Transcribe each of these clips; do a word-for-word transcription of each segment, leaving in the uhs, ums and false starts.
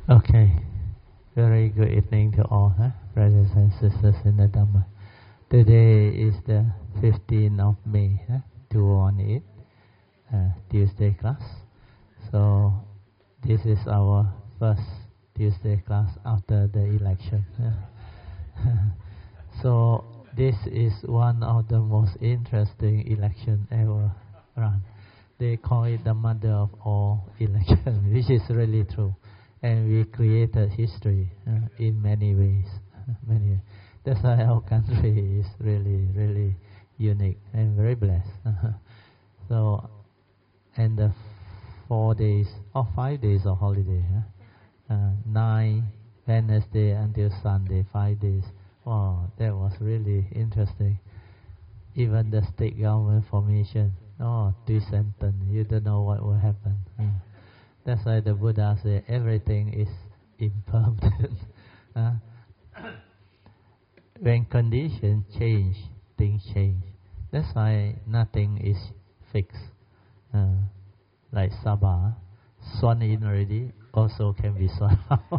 Okay, very good evening to all, huh? Brothers and sisters in the Dhamma. Today is the fifteenth of May, huh? two thousand eight, uh, Tuesday class. So this is our first Tuesday class after the election. Huh? So this is one of the most interesting election ever run. They call it the mother of all elections, which is really true. And we created history uh, in many ways. Many. That's why our country is really, really unique and very blessed. So, and the four days or five days of holiday, huh? uh, nine Wednesday until Sunday, five days. Wow, that was really interesting. Even the state government formation. Oh, two sentence. You don't know what will happen. Uh, that's why the Buddha said everything is impermanent. uh, when conditions change, things change. That's why nothing is fixed. Uh, like Sabha, swan in already, also can be swan out.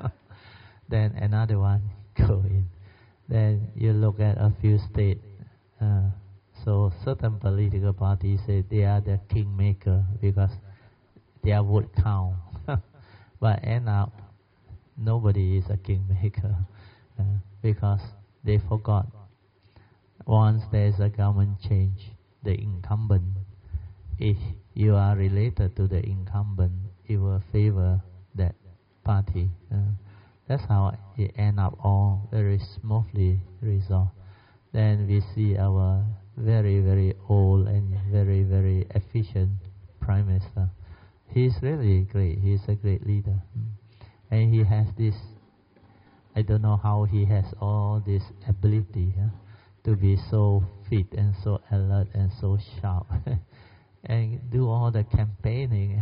Then another one go in. Then you look at a few states. Uh, So certain political parties say they are the kingmaker because their vote count. But end up, nobody is a kingmaker uh, because they forgot. Once there is a government change, the incumbent, if you are related to the incumbent, it will favor that party. Uh, that's how it end up all very smoothly resolved. Then we see our very, very old and very, very efficient Prime Minister. He's really great. He's a great leader. Mm. And he has this, I don't know how he has all this ability huh, to be so fit and so alert and so sharp and do all the campaigning.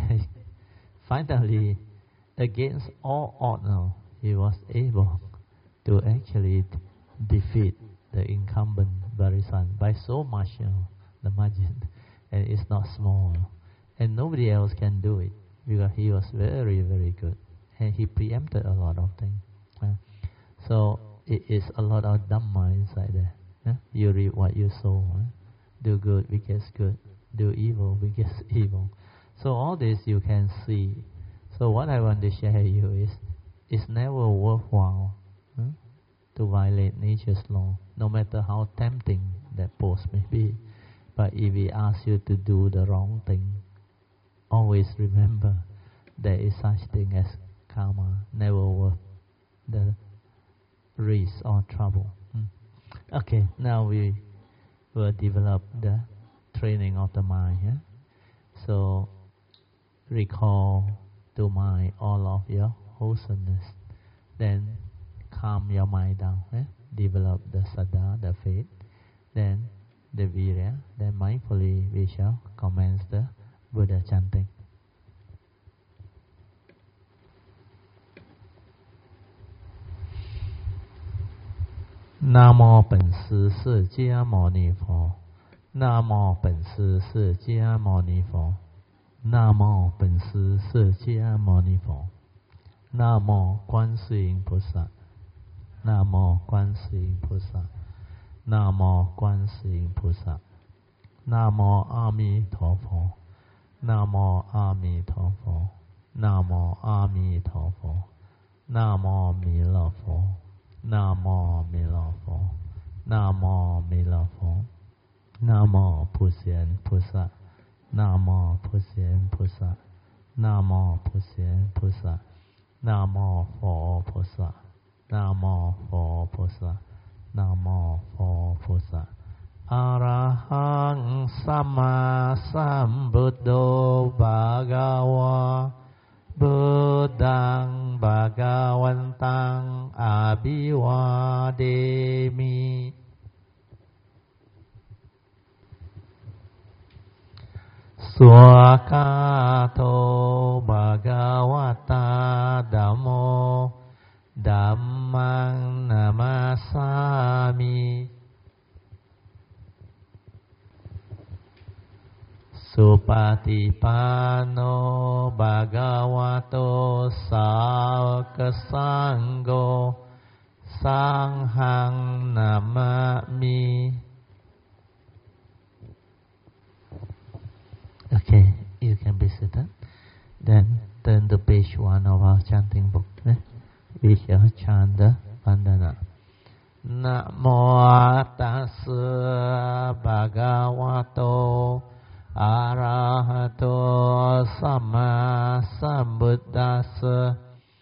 Finally, against all odds now, he was able to actually defeat the incumbent Barisan by so much, you know, the margin, and it's not small, and nobody else can do it because he was very, very good, and he preempted a lot of things. Uh, so it is a lot of Dhamma inside there. Uh, you reap what you sow. Uh, do good, we get good. Do evil, we get evil. So all this you can see. So what I want to share with you is, it's never worthwhile uh, to violate nature's law, no matter how tempting that post may be. But if we ask you to do the wrong thing, always remember there is such thing as karma, never worth the risk or trouble. Hmm. Okay, now we will develop the training of the mind. Yeah? So recall to mind all of your wholesomeness. Then calm your mind down, eh? Develop the saddha, the faith, then the virya, then mindfully we shall commence the Buddha chanting. Namo 本师释迦牟尼佛 Namo 本师释迦牟尼佛 Namo 本师释迦牟尼佛 Namo 观世音菩萨 Namo 观世音菩萨 Namo 观世音菩萨 Namo 阿弥陀佛 Namo 阿弥陀佛 Namo 阿弥陀佛 Namo 弥勒佛 Namo 弥勒佛 Namo 弥勒佛 Namo 普贤菩萨 Namo 普贤菩萨 Namo 普贤菩萨 Namo 佛菩萨 Namo 佛菩萨 Namo 佛菩萨 Arahang Sama Sambuddho Bhagava Buddhang Bhagavantang Abhivademi Swakato Bhagavata Dhammo Dhammang Namasami Supatipanno Bhagavata โตสาวกสังโฆสังฆังนามามิ Okay, you can be seated. Then turn to page one of our chanting book. Eh? We shall chant the Vandana. Namo tassa bhagavato arahato samma sambuddhassa.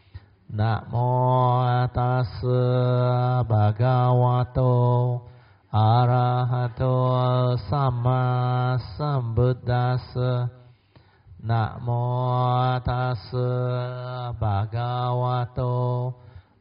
Namo tassa bhagavato arahato samma sambuddhassa. Namo tassa bhagavato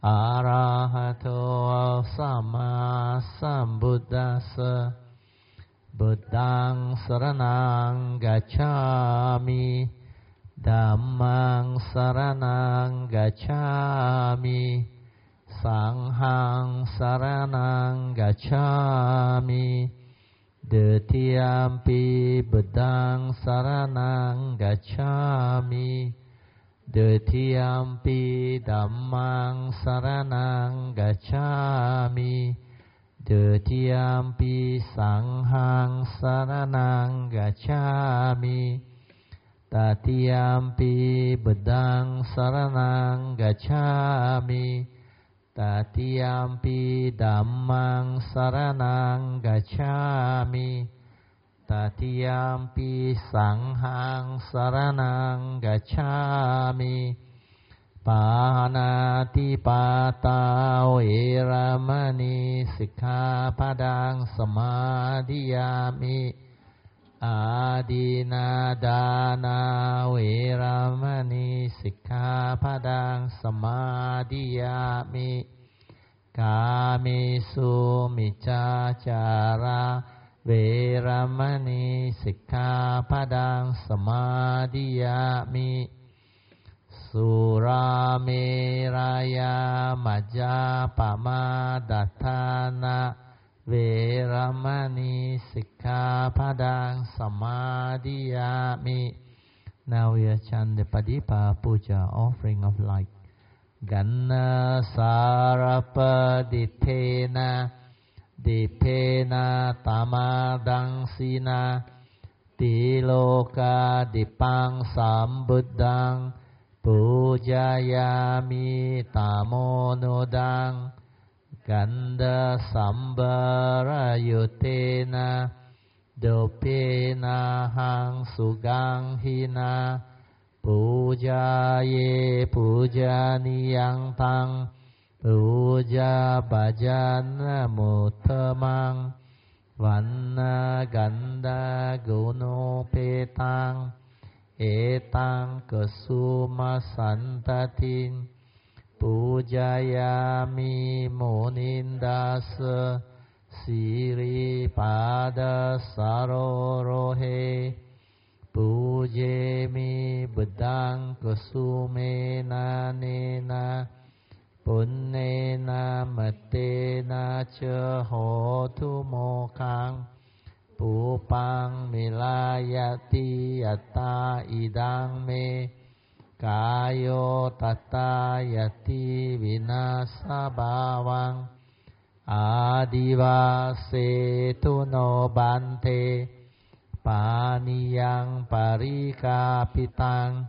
arahato samma sambuddhassa. Buddhaṃ saranang gacchāmi, Dhammang saranang gacchāmi, Sanghang saranang gacchāmi, Dutiyampi Buddhaṃ saranang gacchāmi, Dutiyampi Dhammang saranang gacchāmi, Dutiyampi Sanghang saranang gacchāmi, Tatiyampi Buddhaṃ saranang gacchāmi, Tatiyampi Dhammang saranang gacchāmi, Tatiyampi Sanghang saranang gacchāmi. Panati pata veramani sikkhapadang samadhiyami. Adina dana veramani sikkhapadang samadhiyami. Kamesu miccacara veramani sikkhapadang samadhiyami. Surameraya majjapamadatthana veramani sikkhapadang samadhiyami. Now we are chant the Padipa Puja, offering of light. Ganna sarapaditena dipena tamadang sina tiloka dipang sambuddhang pujayami tamonodang ganda sambarayutena dopena hang sugang hina pujaye pujaniyang tang puja bhajana muttamang vanna ganda guno petang etang kesuma santatin pujayami munindasa siri pada sarorohe pujemi bedang kesumena nena punnena matena cha hotu mokang Pupang milayati yatta idang me kayo tata yati vinasa bhavang adivase tuno bante paniyang parikapitang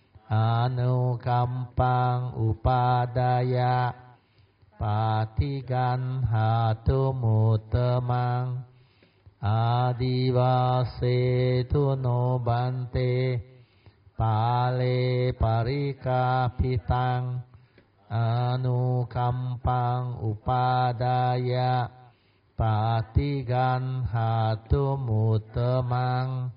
anukampang upadaya patigan hatu mutamang Adivase tuno bante pale parikapitang anukampang upadaya patigan hatu mutamang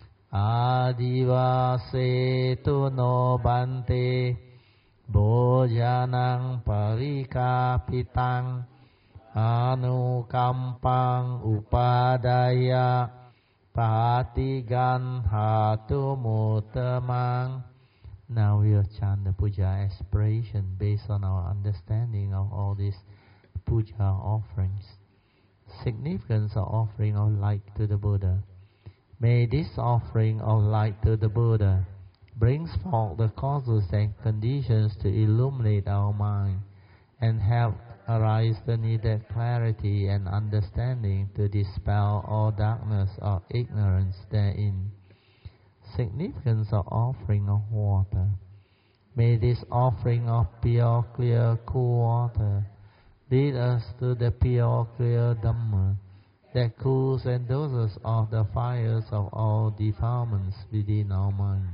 adivase tuno bante bojanang parikapitang anukampang upadaya patigan hatu mutamang. Now we will chant the puja aspiration based on our understanding of all these puja offerings. Significance of offering of light to the Buddha. May this offering of light to the Buddha brings forth the causes and conditions to illuminate our mind and help arise the needed clarity and understanding to dispel all darkness or ignorance therein. Significance of offering of water. May this offering of pure, clear, cool water lead us to the pure, clear Dhamma that cools and doses off the fires of all defilements within our mind.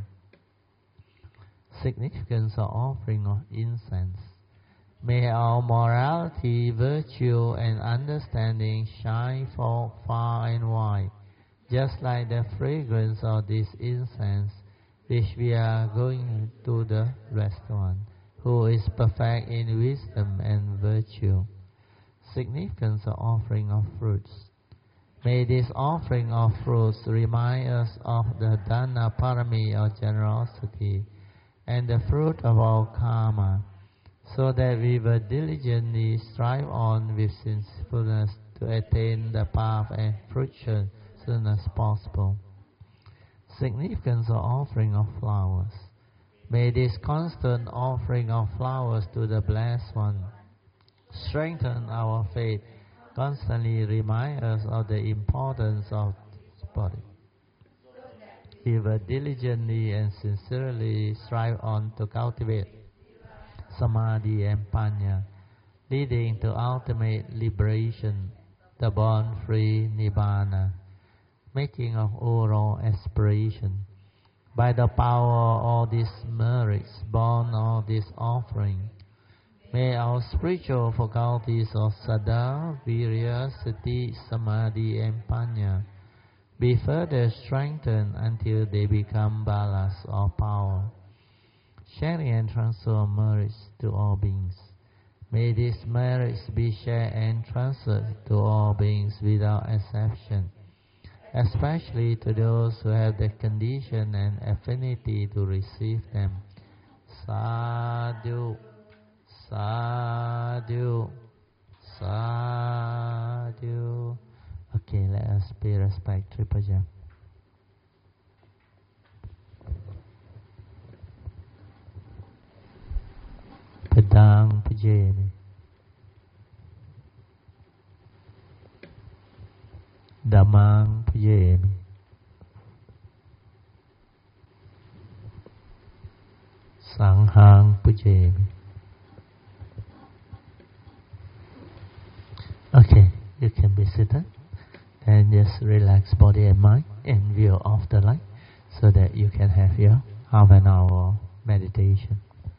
Significance of offering of incense. May our morality, virtue, and understanding shine forth far and wide, just like the fragrance of this incense, which we are going to the restaurant, who is perfect in wisdom and virtue. Significance of offering of fruits. May this offering of fruits remind us of the Dana Parami of generosity and the fruit of our karma, so that we will diligently strive on with sinfulness to attain the path and fruition as soon as possible. Significance of offering of flowers. May this constant offering of flowers to the Blessed One strengthen our faith, constantly remind us of the importance of this body. We will diligently and sincerely strive on to cultivate Samadhi and Panya, leading to ultimate liberation, the born-free Nibbana, making of overall aspiration. By the power of all these merits born of this offering, may our spiritual faculties of Saddha, Virya, Sati, Samadhi and Panya be further strengthened until they become balas or power, sharing and transfer merits to all beings. May these merits be shared and transferred to all beings without exception, especially to those who have the condition and affinity to receive them. Sadhu, sadhu, sadhu. Okay, let us pay respect to Tripaja. Padang Pujeni. Dhammang Pujeni. Sanghang Pujeni. Okay, you can be seated and just relax body and mind and view off the light so that you can have your half an hour meditation.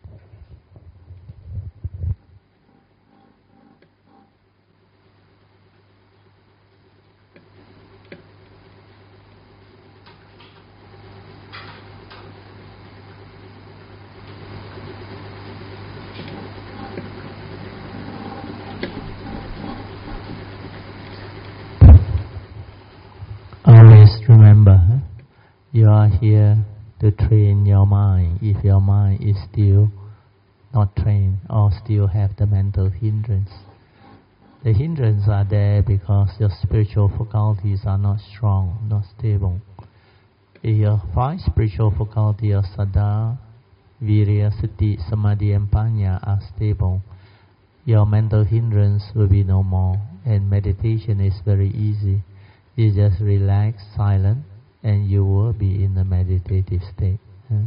Remember, you are here to train your mind. If your mind is still not trained or still have the mental hindrance, the hindrance are there because your spiritual faculties are not strong, not stable. If your five spiritual faculties of Saddha, Virya, Sati, Samadhi and Panya are stable, your mental hindrance will be no more, and meditation is very easy. You just relax, silent, and you will be in a meditative state. Huh?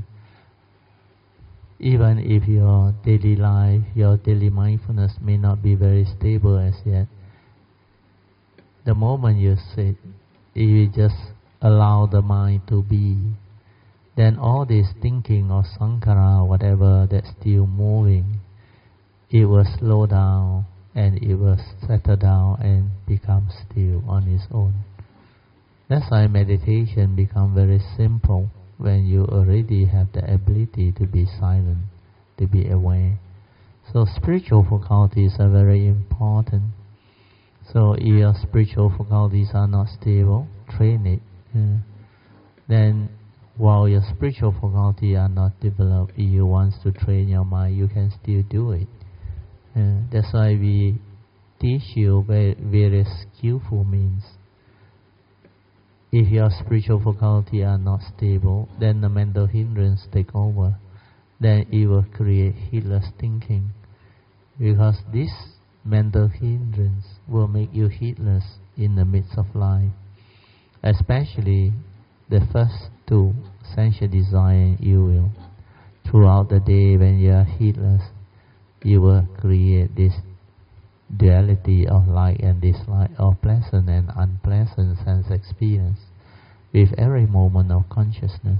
Even if your daily life, your daily mindfulness may not be very stable as yet, the moment you sit, if you just allow the mind to be, then all this thinking of sankhara, whatever that's still moving, it will slow down and it will settle down and become still on its own. That's why meditation becomes very simple when you already have the ability to be silent, to be aware. So spiritual faculties are very important. So if your spiritual faculties are not stable, train it. Yeah. Then while your spiritual faculties are not developed, if you want to train your mind, you can still do it. Yeah. That's why we teach you various skillful means. if your spiritual faculty are not stable, then the mental hindrance take over. Then it will create heedless thinking, because this mental hindrance will make you heedless in the midst of life, especially the first two, sensual desire and ill will. Throughout the day, when you are heedless, you will create this duality of like and dislike, of pleasant and unpleasant sense experience with every moment of consciousness.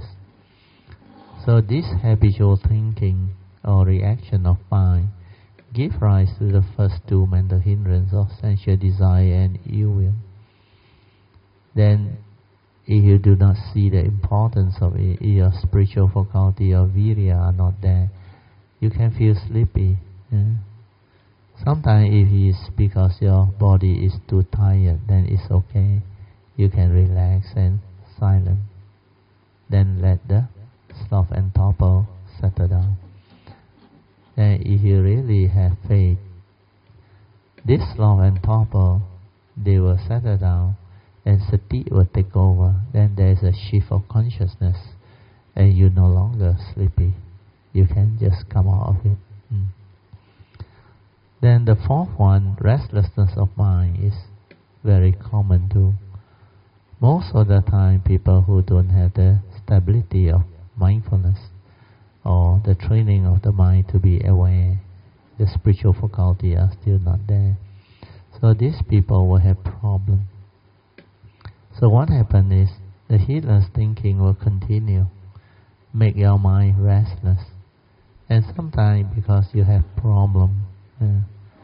So this habitual thinking or reaction of mind give rise to the first two mental hindrances of sensual desire and ill will. Then, if you do not see the importance of it, your spiritual faculty or virya are not there, you can feel sleepy. Yeah? Sometimes if it's because your body is too tired, then it's okay. You can relax and silent. Then let the sloth and torpor settle down. Then if you really have faith, this sloth and torpor, they will settle down and sati will take over. Then there is a shift of consciousness and you're no longer sleepy. You can just come out of it. Mm. Then the fourth one, restlessness of mind, is very common too. Most of the time, people who don't have the stability of mindfulness or the training of the mind to be aware, the spiritual faculty are still not there. So these people will have problems. So what happens is, the heedless thinking will continue, make your mind restless. And sometimes because you have problem, uh,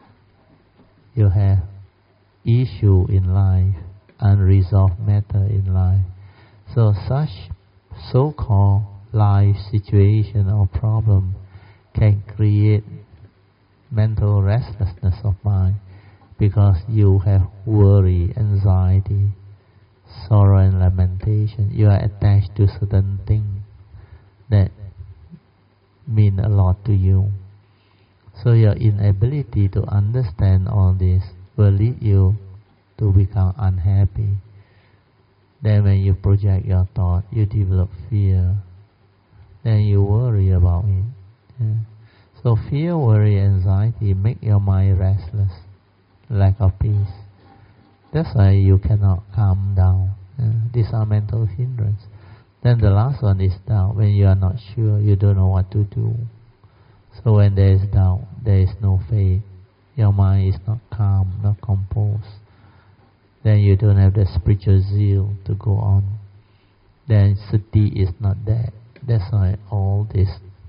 you have issue in life, unresolved matter in life. So such so-called life situation or problem can create mental restlessness of mind, because you have worry, anxiety, sorrow and lamentation. You are attached to certain things that mean a lot to you. So your inability to understand all this will lead you to become unhappy. Then when you project your thought, you develop fear. Then you worry about it. Yeah. So fear, worry, anxiety make your mind restless, lack of peace. That's why you cannot calm down. Yeah. These are mental hindrance. Then the last one is doubt. When you are not sure, you don't know what to do. So when there is doubt, there is no faith. Your mind is not calm, not composed. Then you don't have the spiritual zeal to go on. Then sati is not there. That's why all this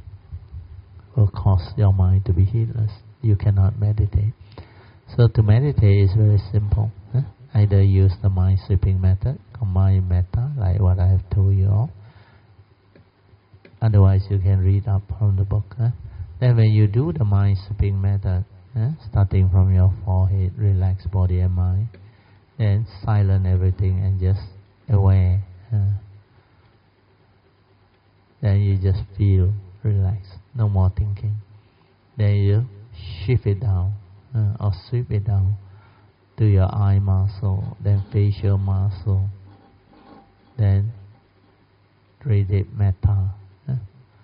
will cause your mind to be heedless. You cannot meditate. So to meditate is very simple. Huh? Either use the mind sweeping method, combine metta, like what I have told you all. Otherwise you can read up from the book. Huh? Then when you do the mind sweeping method, huh? starting from your forehead, relax body and mind, then silence everything and just aware. Huh? Then you just feel relaxed, no more thinking. Then you shift it down uh, or sweep it down to your eye muscle, then facial muscle, then radiate metta, uh,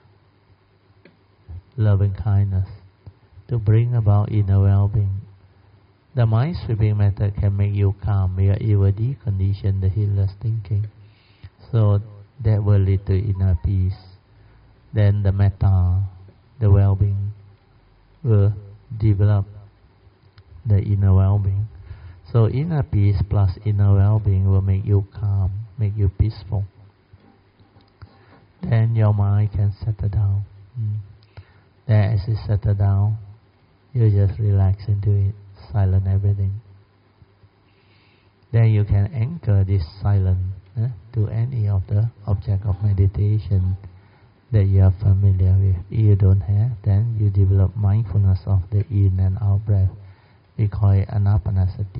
loving kindness, to bring about inner well-being. The mind sweeping method can make you calm, because it will decondition the heedless thinking. So that will lead to inner peace. Then the metta, the well-being, will develop the inner well-being. So inner peace plus inner well-being will make you calm, make you peaceful. Then your mind can settle down. Mm. Then as it settles down, you just relax into it, silence everything. Then you can anchor this silence eh, to any of the object of meditation that you are familiar with. If you don't have, then you develop mindfulness of the in and out breath. We call it anapanasati.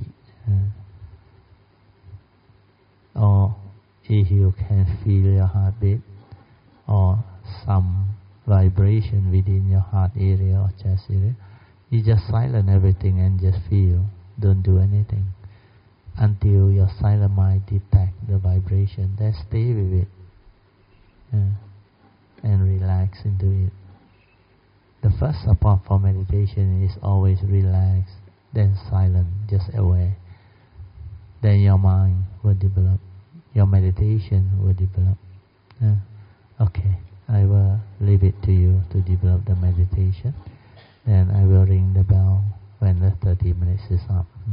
Uh, or if you can feel your heartbeat or some vibration within your heart area or chest area, you just silence everything and just feel. Don't do anything. until your silent mind detect the vibration. Then stay with it uh, and relax into it. The first support for meditation is always relax, then silent, just aware. Then your mind will develop, your meditation will develop. Uh, okay, I will leave it to you to develop the meditation. Then I will ring the bell when the thirty minutes is up. Mm.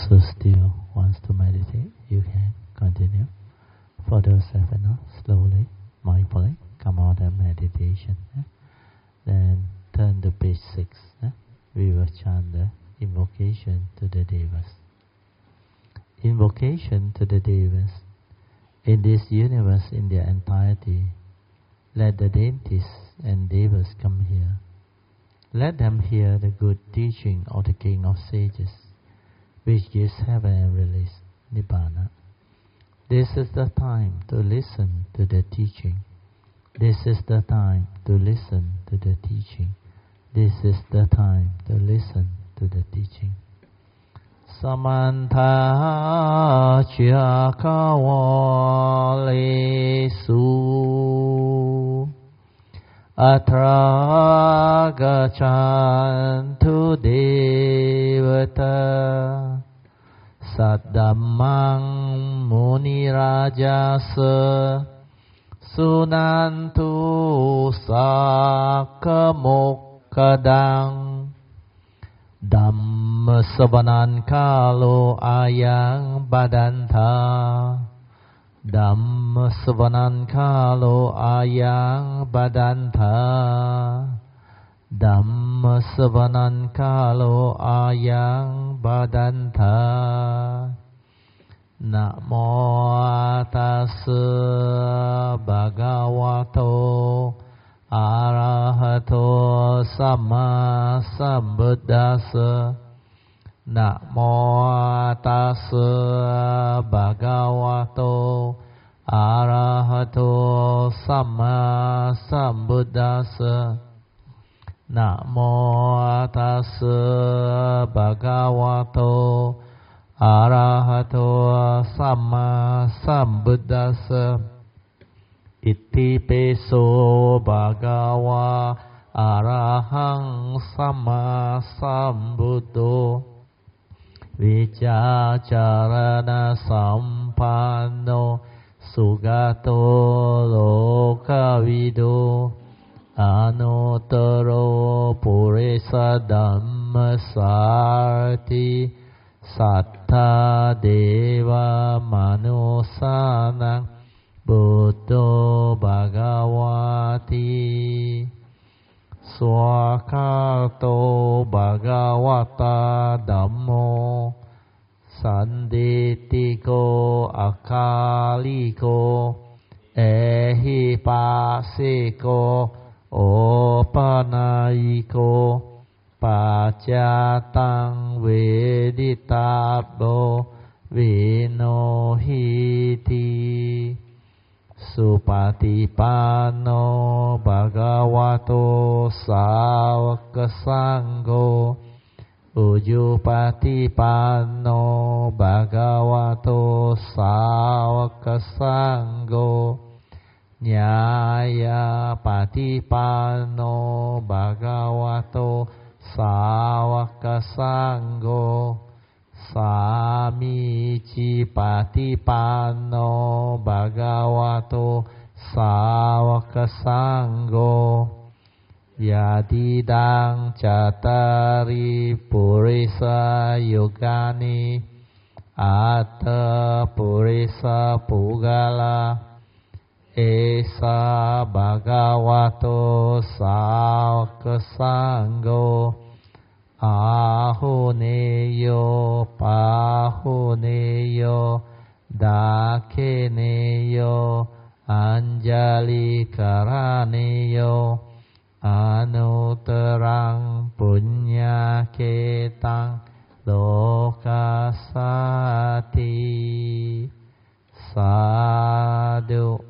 also still wants to meditate, you can continue. For those that are not, slowly, mindfully, come out of meditation. Eh? Then turn to page six. Eh? We will chant the invocation to the Devas. Invocation to the Devas. In this universe, in their entirety, let the deities and Devas come here. Let them hear the good teaching of the King of Sages, which gives heaven and release, Nibbana. This is the time to listen to the teaching. This is the time to listen to the teaching. This is the time to listen to the teaching. Samantha Chakawalesu Atra Gachantu Devata Saddhammang Muni Rajasa Sunantu Sakamokkadang Dhamma Sabanan Kalo Ayang Badanta Dhamma Sabanan Kalo Ayang Badanta Dhamma Sabanan Kalo Ayang Badanta Namo Tassa Bhagavato Arahato Sama Sambuddhassa Namo Tassa Bhagavato Arahato Sama Sambuddhassa Namo Tassa Bhagavato Arahato Sama Sambuddhassa Iti peso bhagava arahang sama sambuddho Vichacharana sampanno sugato lokavido Anuttaro purisa dhammasarti Sattha deva manusanang Buddho Bhagavati Swakato Bhagavata Dhammo Sanditiko Akaliko Ehipasiko Opanayiko Pacatang Veditabo Vinohiti Supatipano Bhagavato Sāvaka Sangho Ujupatipano Bhagavato Sāvaka Sangho Nyaya Patipano Bhagavato Sāvaka Sangho Samici Patipano Bhagavato Sāvaka Sangho Yadidang Cattari Purisa Yogani Atta Purisa Pugala Esa Bhagavato Sāvaka Sangho Ahuneyo Pahuneyo Dakeneyo Anjali Karaneyo Anuttarang Punya Ketang Lokasati Sadhu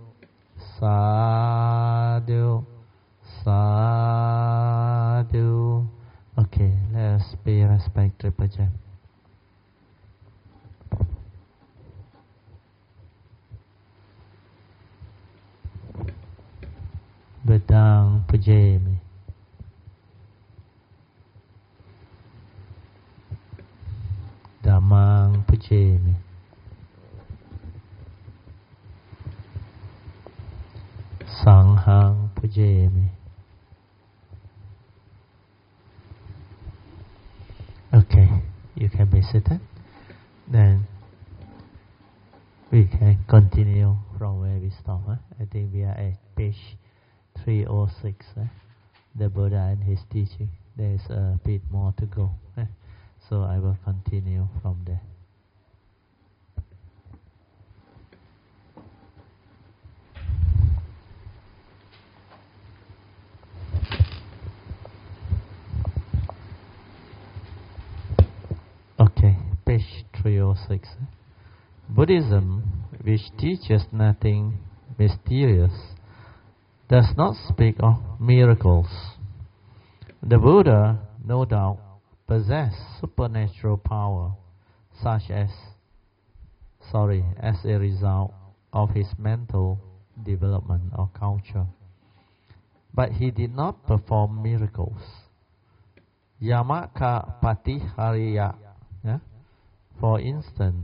Sadhu Sadhu. Okay, let us pay respect to Pajan. Bedang Pujemi. Dhammang Pujemi. Sanghang Pujemi. Okay, you can be seated. Okay, continue from where we stop. Huh? I think we are at page three oh six. Huh? The Buddha and his teaching. There is a bit more to go. Huh? So I will continue from there. Okay, page three oh six. Buddhism, which teaches nothing mysterious, does not speak of miracles. The Buddha, no doubt, possessed supernatural power, such as, sorry, as a result of his mental development or culture. But he did not perform miracles. Yamaka Patihariya, yeah? For instance,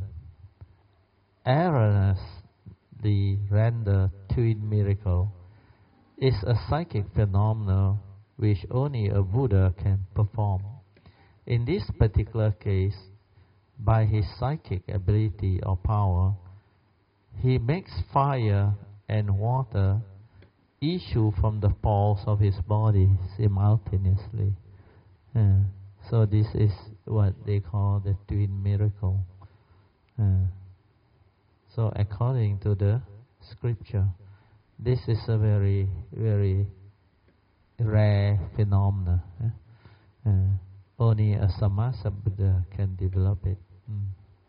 erroneously rendered twin miracle is a psychic phenomenon which only a Buddha can perform. In this particular case, by his psychic ability or power, he makes fire and water issue from the pores of his body simultaneously. Uh, so this is what they call the twin miracle. Uh, so according to the scripture, this is a very, very rare phenomenon. Uh, uh, only a Sammasa Buddha can develop it. Mm.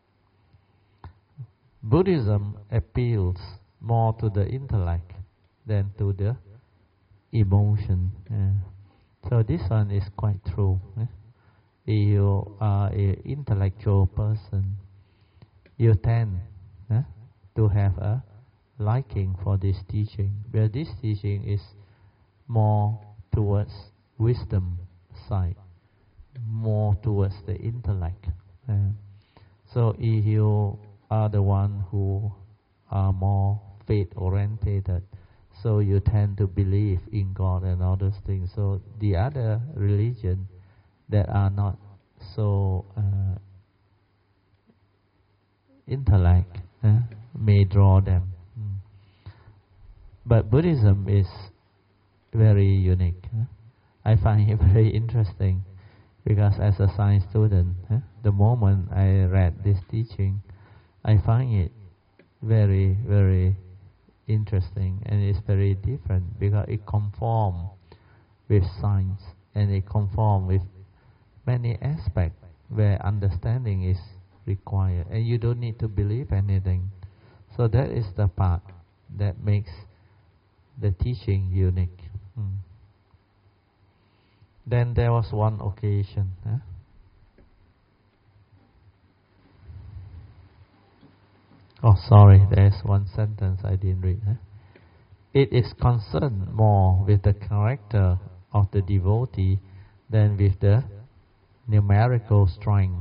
Buddhism appeals more to the intellect than to the emotion. Uh, so this one is quite true. Uh. If you are an intellectual person, you tend uh, to have a liking for this teaching, where this teaching is more towards wisdom side, more towards the intellect. Uh, so if you are the one who are more faith-orientated, so you tend to believe in God and all those things. So the other religion that are not so uh, intellect uh, may draw them. Mm. But Buddhism is very unique. Uh. I find it very interesting because as a science student, uh, the moment I read this teaching, I find it very, very interesting, and it's very different because it conforms with science and it conforms with many aspects where understanding is required, and you don't need to believe anything. So that is the part that makes the teaching unique. Hmm. Then there was one occasion. Huh? Oh, sorry, there's one sentence I didn't read. Huh? It is concerned more with the character of the devotee than with the numerical strength.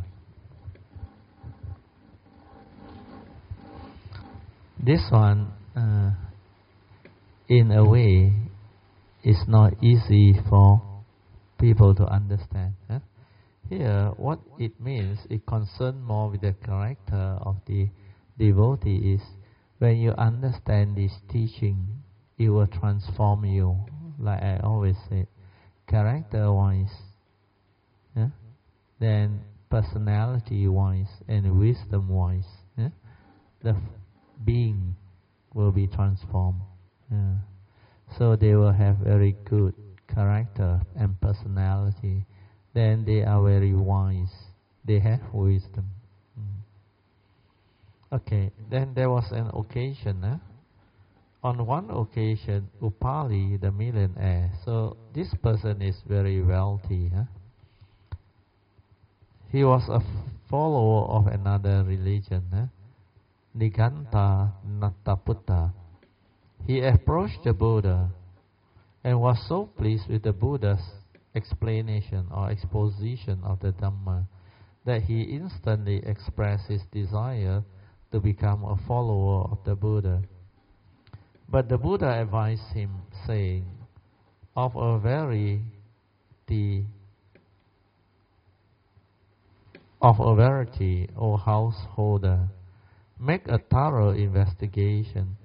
This one, uh, in a way, is not easy for people to understand. Huh? Here, what it means, it concerns more with the character of the devotee is when you understand this teaching, it will transform you. Like I always say, character-wise, yeah? Then personality-wise and wisdom-wise, yeah? the f- being will be transformed. Yeah. So they will have very good character and personality. Then they are very wise. They have wisdom. Mm. Okay, then there was an occasion. Eh? On one occasion, Upali, the millionaire, so this person is very wealthy. Eh? He was a f- follower of another religion, eh? Niganta Nataputta. He approached the Buddha and was so pleased with the Buddha's explanation or exposition of the Dhamma that he instantly expressed his desire to become a follower of the Buddha. But the Buddha advised him, saying, "Of a verity, of a verity, O householder, make a thorough investigation.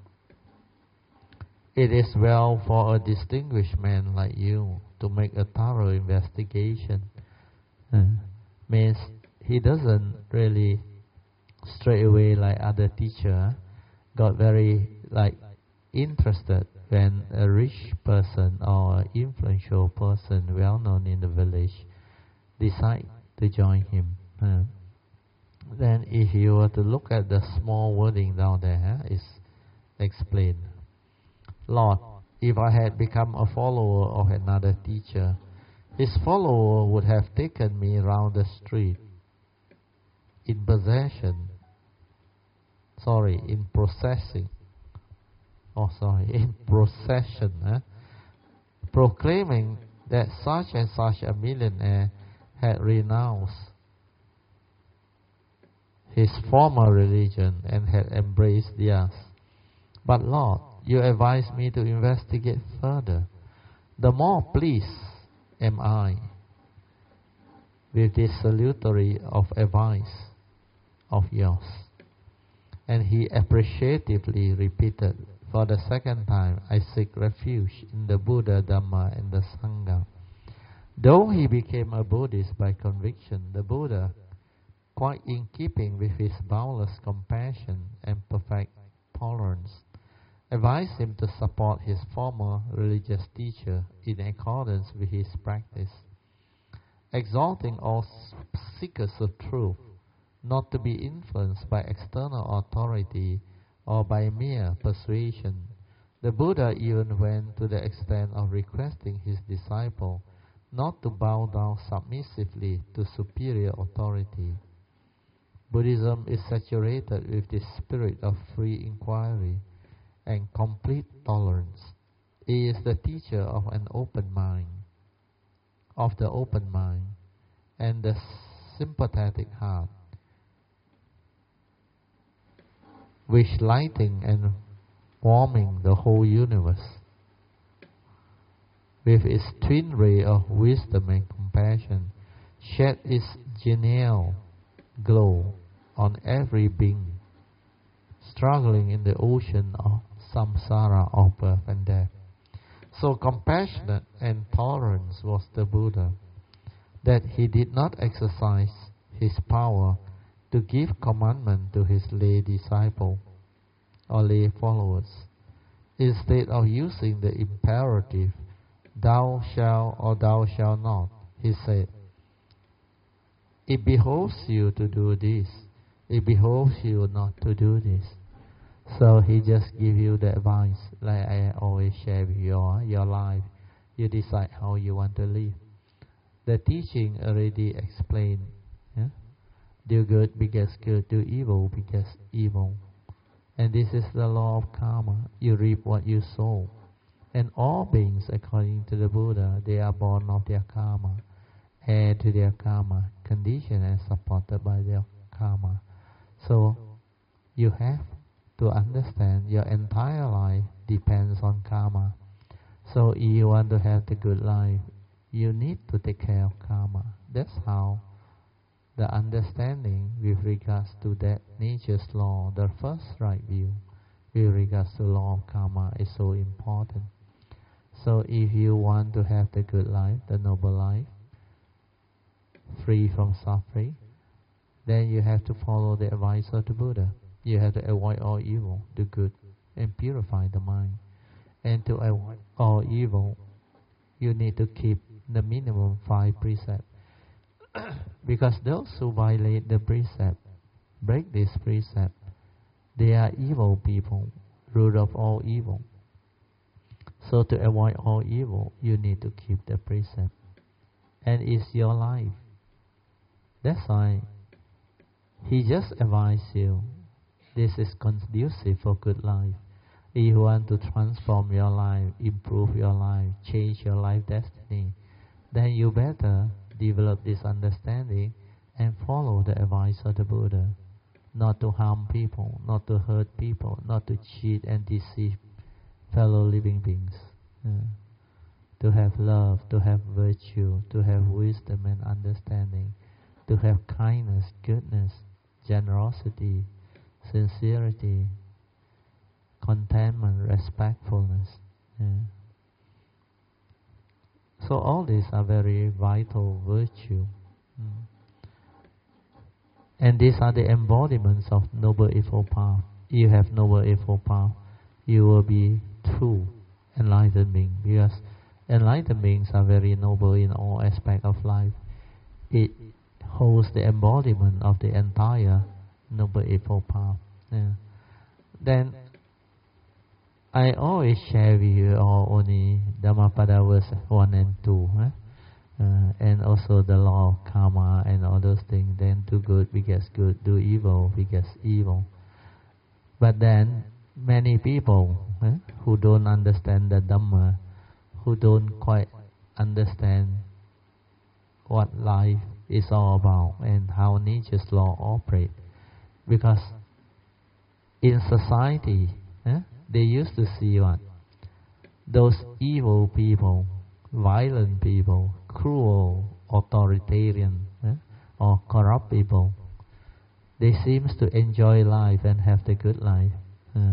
It is well for a distinguished man like you to make a thorough investigation. Uh, means he doesn't really straight away like other teacher got very like interested when a rich person or influential person well known in the village decide to join him. Uh, then if you were to look at the small wording down there, it's explained. Lord, if I had become a follower of another teacher, his follower would have taken me round the street in possession, sorry, in processing, oh sorry, in procession, eh? proclaiming that such and such a millionaire had renounced his former religion and had embraced theirs. But Lord, you advise me to investigate further. The more pleased am I with this salutary of advice of yours. And he appreciatively repeated, for the second time, I seek refuge in the Buddha, Dhamma, and the Sangha. Though he became a Buddhist by conviction, the Buddha, quite in keeping with his boundless compassion and perfect tolerance, advised him to support his former religious teacher in accordance with his practice, exalting all seekers of truth not to be influenced by external authority or by mere persuasion. The Buddha even went to the extent of requesting his disciple not to bow down submissively to superior authority. Buddhism is saturated with the spirit of free inquiry and complete tolerance. It is the teacher of an open mind, of the open mind, and the sympathetic heart, which lighting and warming the whole universe with its twin ray of wisdom and compassion, shed its genial glow on every being struggling in the ocean of samsara of birth and death. So compassionate and tolerant was the Buddha that he did not exercise his power to give commandment to his lay disciple or lay followers. Instead of using the imperative, thou shalt or thou shalt not, he said, it behoves you to do this, it behoves you not to do this. So he just give you the advice, like I always share with you, your life, you decide how you want to live. The teaching already explained, yeah? Do good because good, do evil because evil. And this is the law of karma, you reap what you sow. And all beings, according to the Buddha, they are born of their karma, heir to their karma, conditioned and supported by their karma. So you have to understand your entire life depends on karma. So if you want to have the good life, you need to take care of karma. That's how the understanding with regards to that nature's law, the first right view with regards to law of karma is so important. So if you want to have the good life, the noble life, free from suffering, then you have to follow the advice of the Buddha. You have to avoid all evil, do good, and purify the mind. And to avoid all evil, you need to keep the minimum five precepts. Because those who violate the precept, break this precept, they are evil people, root of all evil. So to avoid all evil, you need to keep the precept. And it's your life. That's why he just advised you, this is conducive for good life. If you want to transform your life, improve your life, change your life destiny, then you better develop this understanding and follow the advice of the Buddha. Not to harm people, not to hurt people, not to cheat and deceive fellow living beings. Uh, to have love, to have virtue, to have wisdom and understanding, to have kindness, goodness, generosity, sincerity, contentment, respectfulness. Yeah. So all these are very vital virtue. Mm. And these are the embodiments of Noble Eightfold Path. You have Noble Eightfold Path, you will be true enlightened being, because enlightened beings are very noble in all aspects of life. It holds the embodiment of the entire Noble Eightfold Path. Yeah. Then I always share with you all only Dhammapada verse one and two, huh? uh, and also the law of karma and all those things. Then do good begets good, do evil begets evil. But then many people huh, who don't understand the Dhamma, who don't quite understand what life is all about and how nature's law operates, because in society, huh, they used to see what? Those evil people, violent people, cruel, authoritarian, eh, or corrupt people. They seem to enjoy life and have the good life. Uh.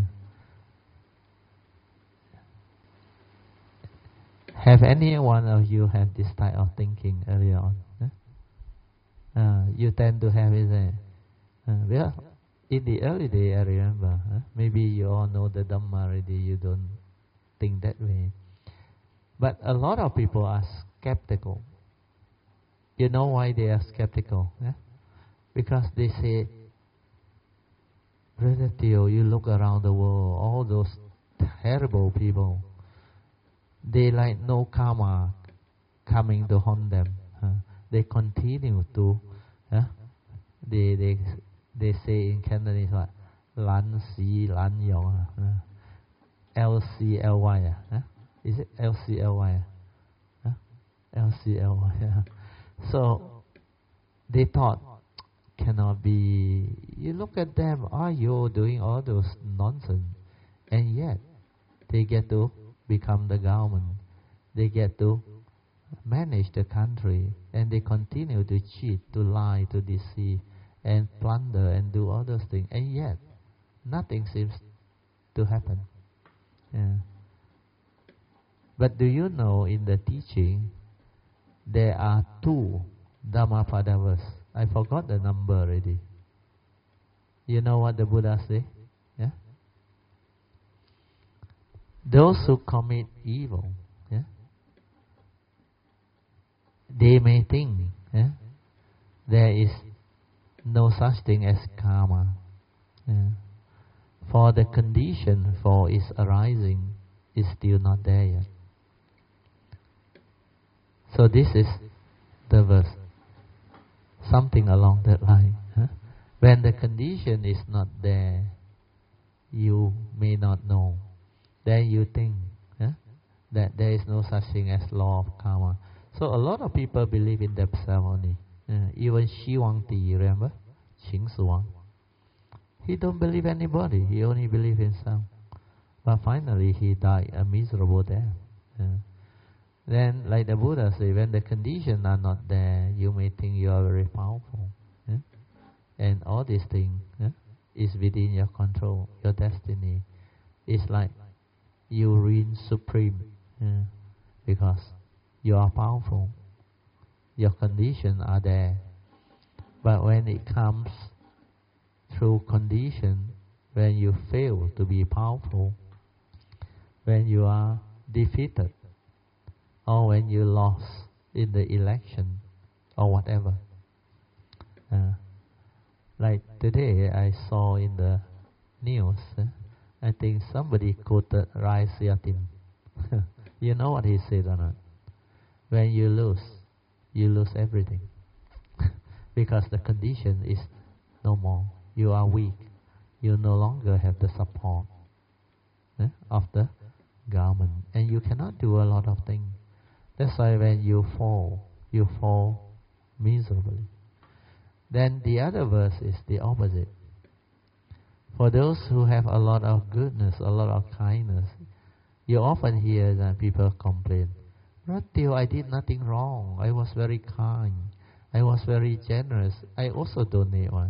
Have any one of you have this type of thinking earlier on? Eh? Uh, you tend to have it there. Uh, well, in the early day, I remember, huh? Maybe you all know the Dhamma already, you don't think that way. But a lot of people are skeptical. You know why they are skeptical? Yeah? Because they say, Brother Theo, you look around the world, all those terrible people, they like no karma coming to haunt them. Huh? They continue to, huh? they, they, they say in Cantonese what? Lan si lan yo. L C L Y. Huh? Is it L C L Y? Huh? L C L Y. Yeah. So they thought, cannot be. You look at them, are you doing all those nonsense? And yet, they get to become the government. They get to manage the country. And they continue to cheat, to lie, to deceive, and plunder, and do all those things. And yet, nothing seems to happen. Yeah. But do you know in the teaching, there are two Dhammapada verse. I forgot the number already. You know what the Buddha say? Yeah? Those who commit evil, yeah, they may think, yeah, there is no such thing as karma. Yeah. For the condition for its arising is still not there yet. So this is the verse. Something along that line. Huh? When the condition is not there, you may not know. Then you think huh, that there is no such thing as law of karma. So a lot of people believe in themselves only. Uh, even Shi Wang Ti, remember? Qing Shi Wang. He don't believe anybody. He only believes himself. But finally he died a miserable death. Uh, Then, like the Buddha say, when the conditions are not there, you may think you are very powerful. Yeah? And all these things yeah, is within your control, your destiny. It's like you reign supreme yeah, because you are powerful. Your conditions are there. But when it comes through condition, when you fail to be powerful, when you are defeated, or when you lost in the election, or whatever. Uh, like today, I saw in the news, uh, I think somebody quoted Rai Siatin. You know what he said or not? When you lose, you lose everything. Because the condition is no more. You are weak. You no longer have the support uh, of the government. And you cannot do a lot of things. That's why when you fall, you fall miserably. Then the other verse is the opposite. For those who have a lot of goodness, a lot of kindness, you often hear that people complain, Ratio, I did nothing wrong. I was very kind. I was very generous. I also donate one.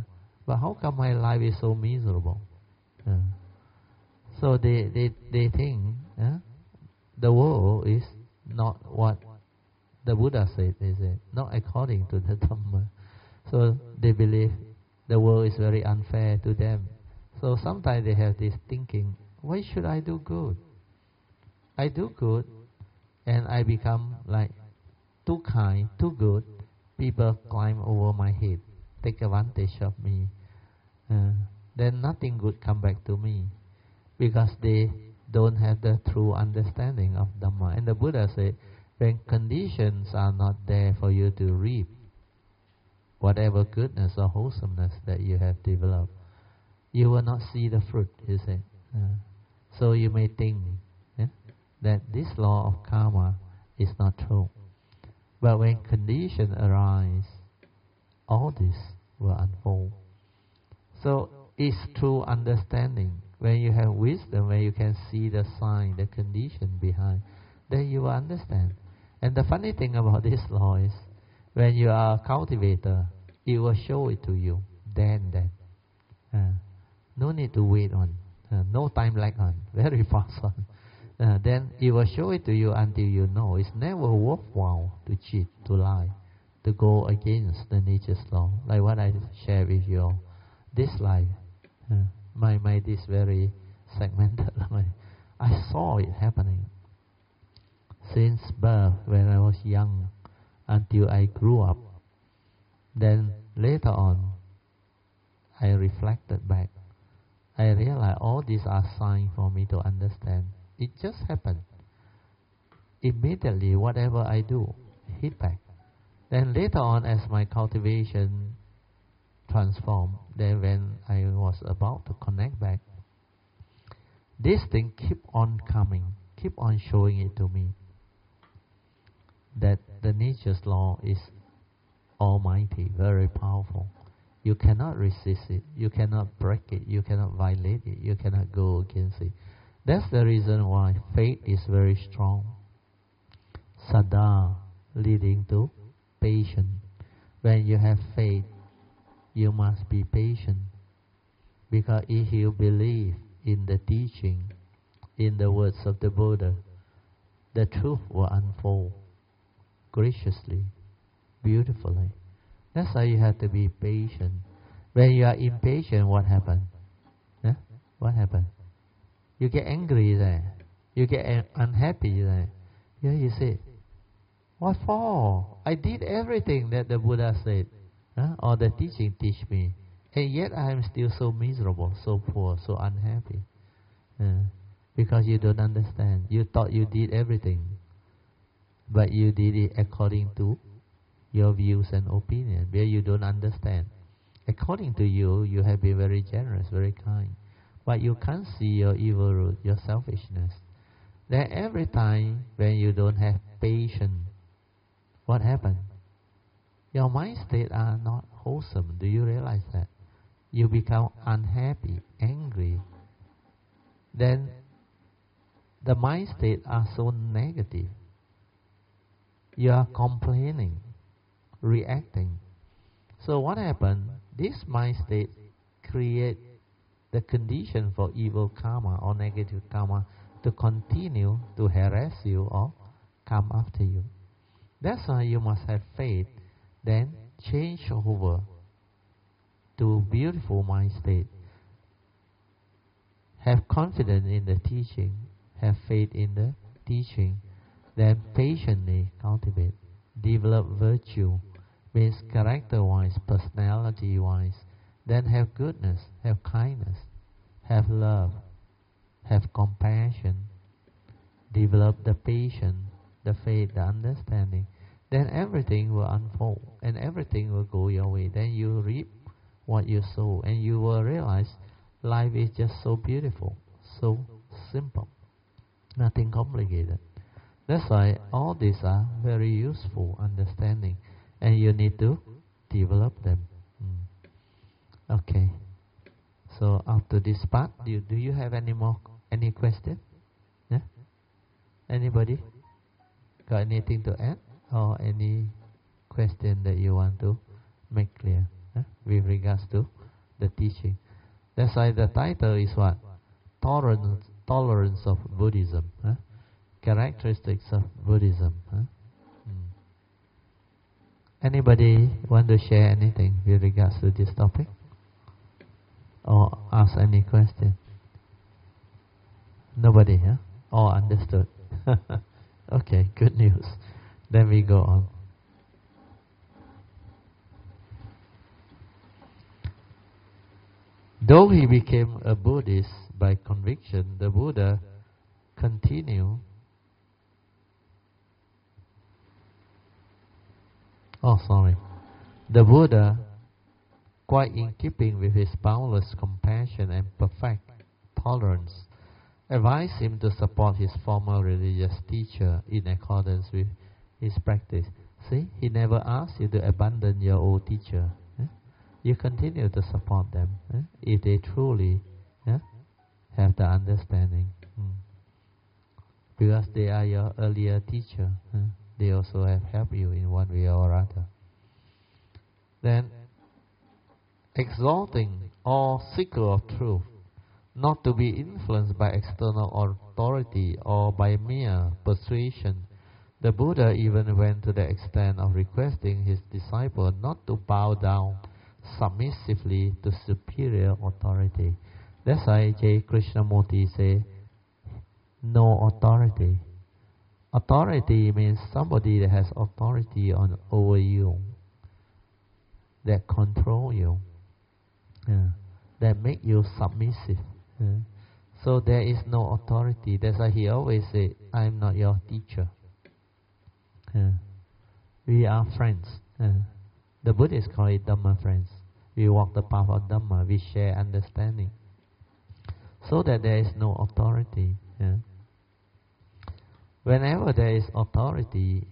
But how come my life is so miserable? Uh, so they, they, they think uh, the world is not what the Buddha said, they said, not according to the Dhamma. So they believe the world is very unfair to them. So sometimes they have this thinking, why should I do good? I do good and I become like too kind, too good. People climb over my head, take advantage of me. Uh, then nothing good come back to me because they don't have the true understanding of Dhamma. And the Buddha said, when conditions are not there for you to reap whatever goodness or wholesomeness that you have developed, you will not see the fruit, he said. Uh, so you may think yeah, that this law of karma is not true. But when conditions arise, all this will unfold. So it's true understanding. When you have wisdom, when you can see the sign, the condition behind, then you will understand. And the funny thing about this law is, when you are a cultivator, it will show it to you then, then. Uh, no need to wait on, uh, no time lag on, very fast on. Uh, then it will show it to you until you know it's never worthwhile to cheat, to lie, to go against the nature's law. Like what I share with you all. This life, uh, my mind is very segmented. I saw it happening since birth, when I was young, until I grew up. Then later on, I reflected back. I realized all these are signs for me to understand. It just happened. Immediately, whatever I do, hit back. Then later on, as my cultivation transformed, then when I was about to connect back, this thing keep on coming, keep on showing it to me, that the nature's law is almighty, very powerful. You cannot resist it, you cannot break it, you cannot violate it, you cannot go against it. That's the reason why faith is very strong. Saddha, leading to patience. When you have faith, you must be patient. Because if you believe in the teaching, in the words of the Buddha, the truth will unfold graciously, beautifully. That's why you have to be patient. When you are impatient, what happens? Yeah? What happens? You get angry there. You get unhappy there. Yeah, you say, what for? I did everything that the Buddha said, huh? Or the teaching teach me. And yet I am still so miserable, so poor, so unhappy. Uh, because you don't understand. You thought you did everything. But you did it according to your views and opinions, where you don't understand. According to you, you have been very generous, very kind. But you can't see your evil root, your selfishness. Then every time when you don't have patience, what happens? Your mind state are not wholesome. Do you realize that? You become unhappy, angry. Then the mind state are so negative. You are complaining, reacting. So what happens? This mind state create the condition for evil karma or negative karma to continue to harass you or come after you. That's why you must have faith, then change over to beautiful mind state. Have confidence in the teaching, have faith in the teaching, then patiently cultivate, develop virtue, means character-wise, personality-wise, then have goodness, have kindness, have love, have compassion, develop the patience, the faith, the understanding, then everything will unfold and everything will go your way. Then you reap what you sow and you will realize life is just so beautiful, so simple, nothing complicated. That's why all these are very useful understanding and you need to develop them. Mm. Okay. So after this part, do you, do you have any more, any question? Yeah? Anybody? Got anything to add? Or any question that you want to make clear huh? with regards to the teaching. That's why the title is what? Tolerance, tolerance of Buddhism. Huh? Characteristics of Buddhism. Huh? Hmm. Anybody want to share anything with regards to this topic? Or ask any question? Nobody, huh? All understood. Okay, good news. Then we go on. Though he became a Buddhist by conviction, the Buddha continued. Oh, sorry. The Buddha, quite in keeping with his boundless compassion and perfect tolerance, advised him to support his former religious teacher in accordance with his practice. See, he never asked you to abandon your old teacher. Eh? You continue to support them eh? if they truly eh? have the understanding. Hmm. Because they are your earlier teacher. Eh? They also have helped you in one way or other. Then, exalting all seeker of truth, not to be influenced by external authority or by mere persuasion, the Buddha even went to the extent of requesting his disciple not to bow down submissively to superior authority. That's why J. Krishnamurti say, no authority. Authority means somebody that has authority on over you, that control you, yeah, that make you submissive. Yeah. So there is no authority. That's why he always say, I am not your teacher. Yeah. We are friends. Yeah. The Buddhists call it Dhamma friends. We walk the path of Dhamma. We share understanding. So that there is no authority. Yeah. Whenever there is authority,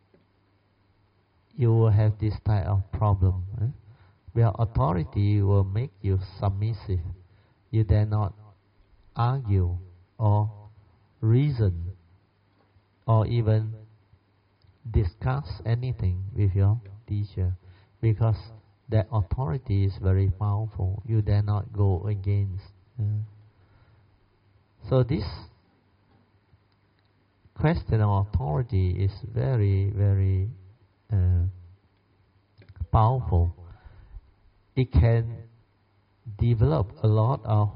you will have this type of problem. Eh? Where authority will make you submissive. You dare not argue or reason or even discuss anything with your teacher, because that authority is very powerful. You dare not go against. Uh, so this question of authority is very, very uh, powerful. It can develop a lot of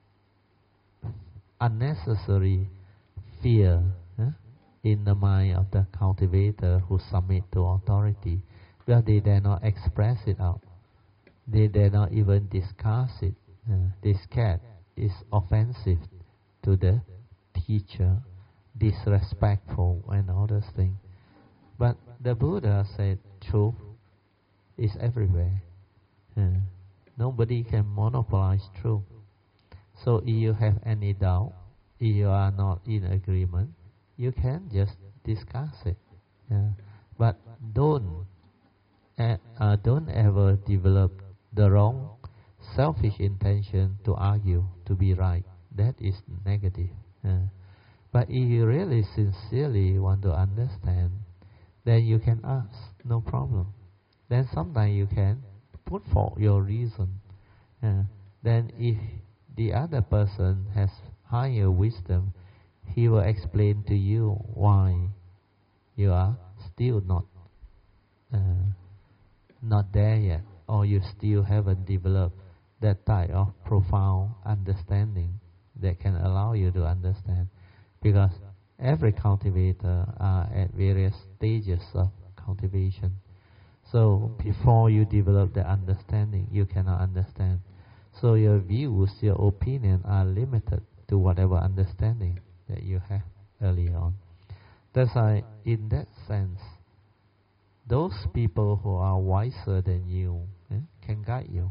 unnecessary fear eh, in the mind of the cultivator who submit to authority, because they dare not express it out. They dare not even discuss it. Uh, they scared it's offensive to the teacher, disrespectful and all those things. But the Buddha said truth is everywhere. Uh, nobody can monopolize truth. So if you have any doubt, if you are not in agreement, you can just discuss it. Yeah. But don't uh, uh, don't ever develop the wrong, selfish intention to argue, to be right. That is negative. Yeah. But if you really sincerely want to understand, then you can ask, no problem. Then sometimes you can put forth your reason. Yeah. Then if the other person has higher wisdom, he will explain to you why you are still not uh, not there yet, or you still haven't developed that type of profound understanding that can allow you to understand. Because every cultivator are at various stages of cultivation. So before you develop the understanding, you cannot understand. So your views, your opinion are limited to whatever understanding that you have earlier on. That's why, in that sense, those people who are wiser than you eh, can guide you,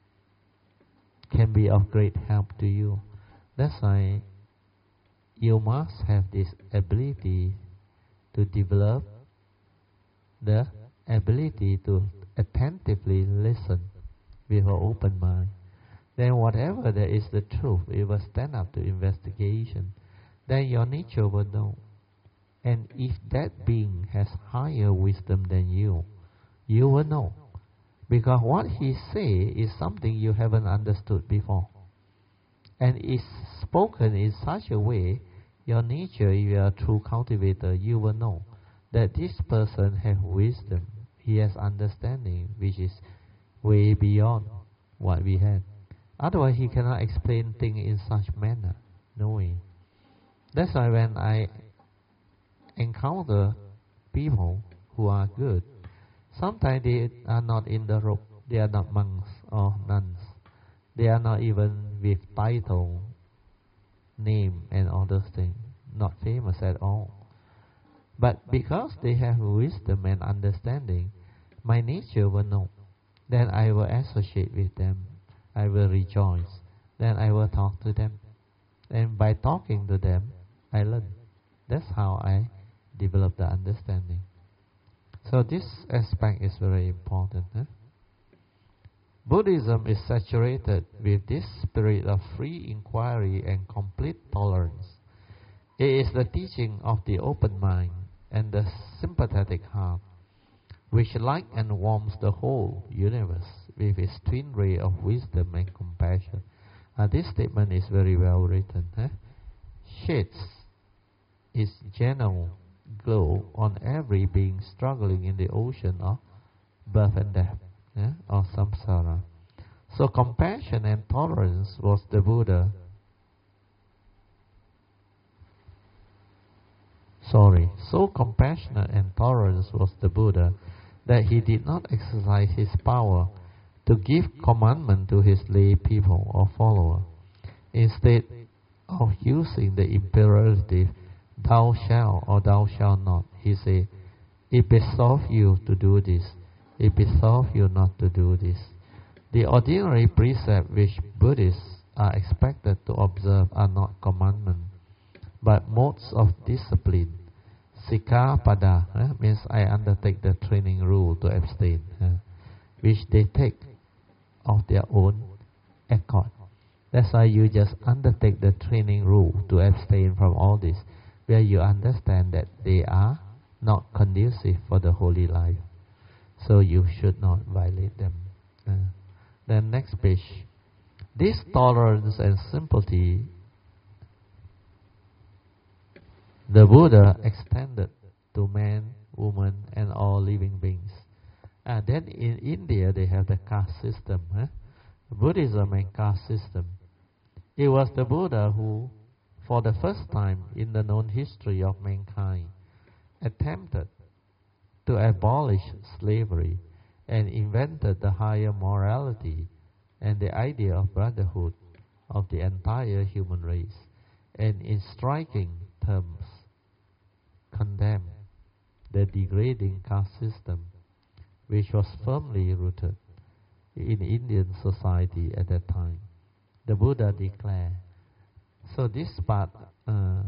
can be of great help to you. That's why you must have this ability to develop the ability to attentively listen with an open mind. Then whatever there is the truth, it will stand up to investigation. Then your nature will know. And if that being has higher wisdom than you, you will know. Because what he say is something you haven't understood before. And it's spoken in such a way, your nature, if you are a true cultivator, you will know that this person has wisdom, he has understanding, which is way beyond what we have. Otherwise, he cannot explain things in such manner. No way. That's why when I encounter people who are good, sometimes they are not in the robe, they are not monks or nuns. They are not even with title, name and all those things. Not famous at all. But because they have wisdom and understanding, my nature will know. Then I will associate with them. I will rejoice. Then I will talk to them. And by talking to them, I learn. That's how I develop the understanding. So this aspect is very important. Huh? Buddhism is saturated with this spirit of free inquiry and complete tolerance. It is the teaching of the open mind and the sympathetic heart, which lights and warms the whole universe with its twin ray of wisdom and compassion. Uh, this statement is very well written. Huh? Sheds its gentle glow on every being struggling in the ocean of birth and death, yeah, or samsara. So compassion and tolerance was the Buddha. Sorry, so compassionate and tolerance was the Buddha that he did not exercise his power to give commandment to his lay people or follower. Instead of using the imperative, thou shalt or thou shalt not, he said, it behoves you to do this, it behoves you not to do this. The ordinary precepts which Buddhists are expected to observe are not commandments, but modes of discipline. Sikkhapada eh, means I undertake the training rule to abstain, eh, which they take of their own accord. That's why you just undertake the training rule to abstain from all this, where you understand that they are not conducive for the holy life. So you should not violate them. Uh, then next page. This tolerance and sympathy the Buddha extended to man, woman and all living beings. And then in India they have the caste system. Huh? Buddhism and caste system. It was the Buddha who, for the first time in the known history of mankind, attempted to abolish slavery and invented the higher morality and the idea of brotherhood of the entire human race, and in striking terms condemned the degrading caste system which was firmly rooted in Indian society at that time. The Buddha declared. So this part, uh,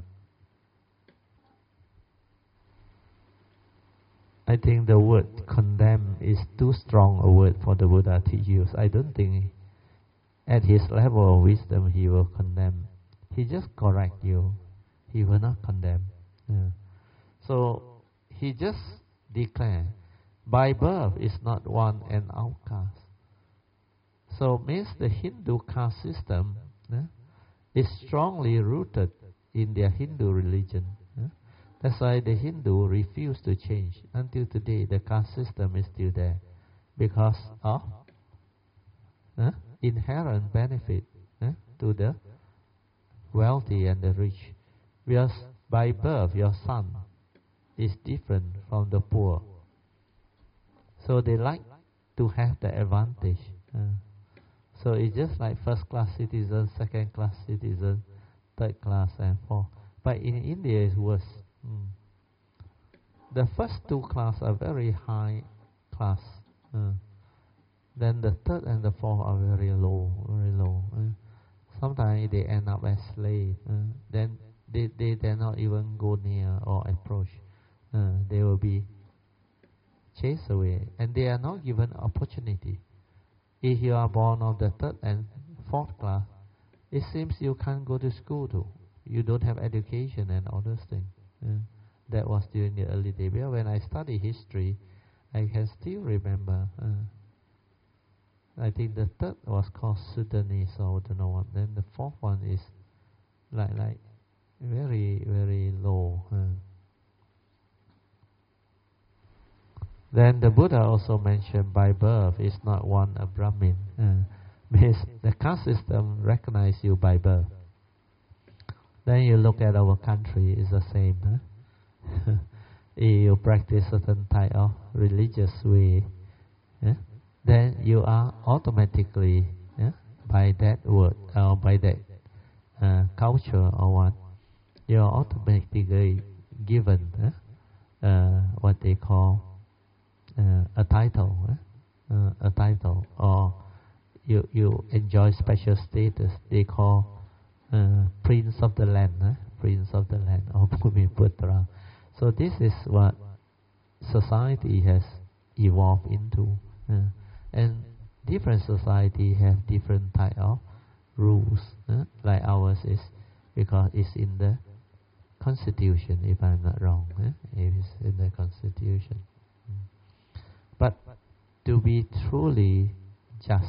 I think the word condemn is too strong a word for the Buddha to use. I don't think at his level of wisdom he will condemn. He just correct you. He will not condemn. Yeah. So he just declared, by birth is not one an outcast. So means the Hindu caste system yeah, is strongly rooted in their Hindu religion. Yeah. That's why the Hindu refuse to change. Until today, the caste system is still there because of uh, inherent benefit uh, to the wealthy and the rich. Because by birth, your son is different from the poor. So they like to have the advantage. Uh, so it's just like first class citizen, second class citizen, third class and fourth. But in India it's worse. Mm. The first two class are very high class. Uh, then the third and the fourth are very low, very low. Uh, sometimes they end up as slaves. Uh, then they, they dare not even go near or approach. Uh, they will be chased away, and they are not given opportunity. If you are born of the third and fourth class, it seems you can't go to school too. You don't have education and all those things. Uh, that was during the early days. When I study history, I can still remember uh, I think the third was called Sudanese, or I don't know what. Then the fourth one is like like very very low. Uh. Then the Buddha also mentioned by birth is not one a Brahmin. Uh, means the caste system recognize you by birth. Then you look at our country, it's the same. Huh? If you practice certain type of religious way, yeah, then you are automatically, yeah, by that word or by that uh, culture or what, you are automatically given uh, uh, what they call uh, a title, uh, uh, a title, or you you enjoy special status. They call uh, prince of the land, uh, prince of the land, or Bhumiputra. So this is what society has evolved into, uh, and different society have different type of rules. Uh, like ours is because it's in the constitution, if I'm not wrong. Uh, it is in the constitution. Mm. But to be truly just,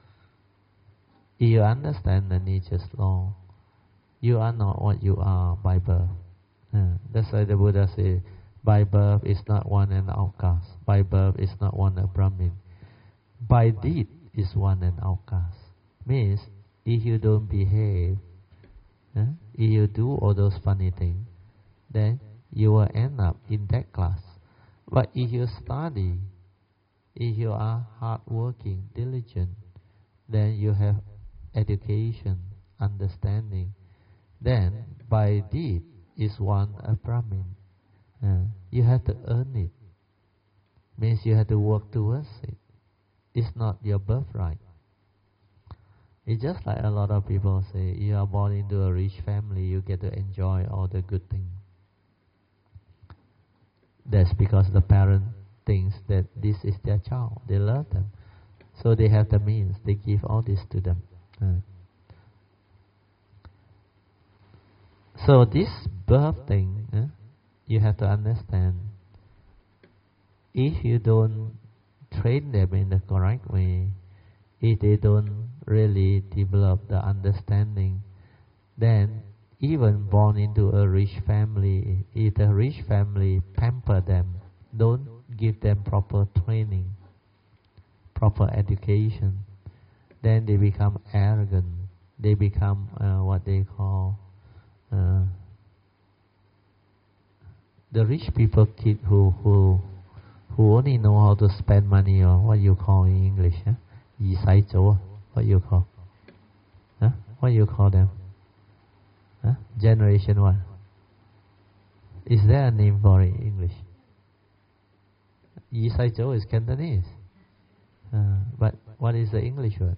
if you understand the nature's law, you are not what you are by birth. Uh, that's why the Buddha says, by birth is not one an outcast. By birth is not one a Brahmin. By deed is one an outcast. Means, if you don't behave, uh, if you do all those funny things, then you will end up in that class. But if you study, if you are hardworking, diligent, then you have education, understanding, then by deed is one a Brahmin. Uh, you have to earn it. Means you have to work towards it. It's not your birthright. It's just like a lot of people say, you are born into a rich family, you get to enjoy all the good things. That's because the parent thinks that this is their child. They love them. So they have the means. They give all this to them. Uh. So this birth thing, uh, you have to understand. If you don't train them in the correct way, if they don't really develop the understanding, then even born into a rich family, if the rich family pamper them, don't give them proper training, proper education, then they become arrogant. They become uh, what they call uh, the rich people kid who who who only know how to spend money, or what you call in English, huh? Yi sai zhou, what you call? Huh? What you call them? Huh? Generation what? Is there a name for it in English? Yi sai zhou is Cantonese. Uh, but what is the English word?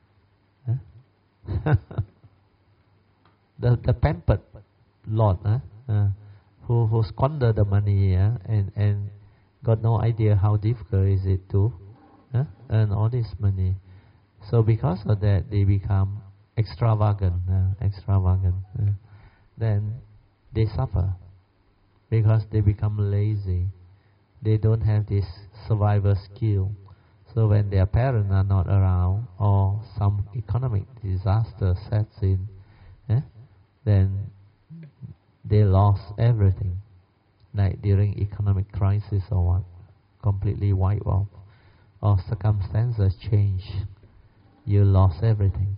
Huh? the the pampered lot, huh? uh, who who squander the money, uh, and and got no idea how difficult is it to uh, earn all this money. So because of that, they become extravagant, uh, extravagant. Uh, then they suffer because they become lazy. They don't have this survival skill. So when their parents are not around, or some economic disaster sets in, eh, then they lost everything. Like during economic crisis or what, completely wiped off, or circumstances change, you lost everything.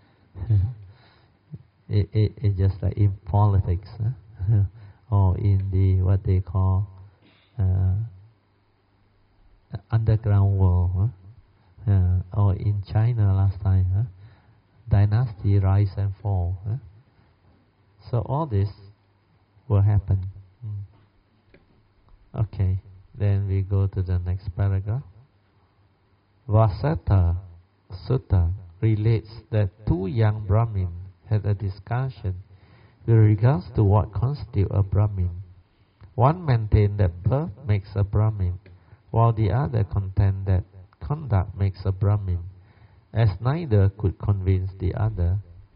it, it it's just like in politics, eh? or in the what they call uh, underground world, huh? uh, or in China last time, huh? Dynasty rise and fall. Huh? So all this will happen. Mm. Okay, then we go to the next paragraph. Vasata Sutta relates that two young Brahmins had a discussion with regards to what constitutes a Brahmin. One maintained that birth makes a Brahmin, while the other contended that conduct makes a Brahmin. As neither could convince the other,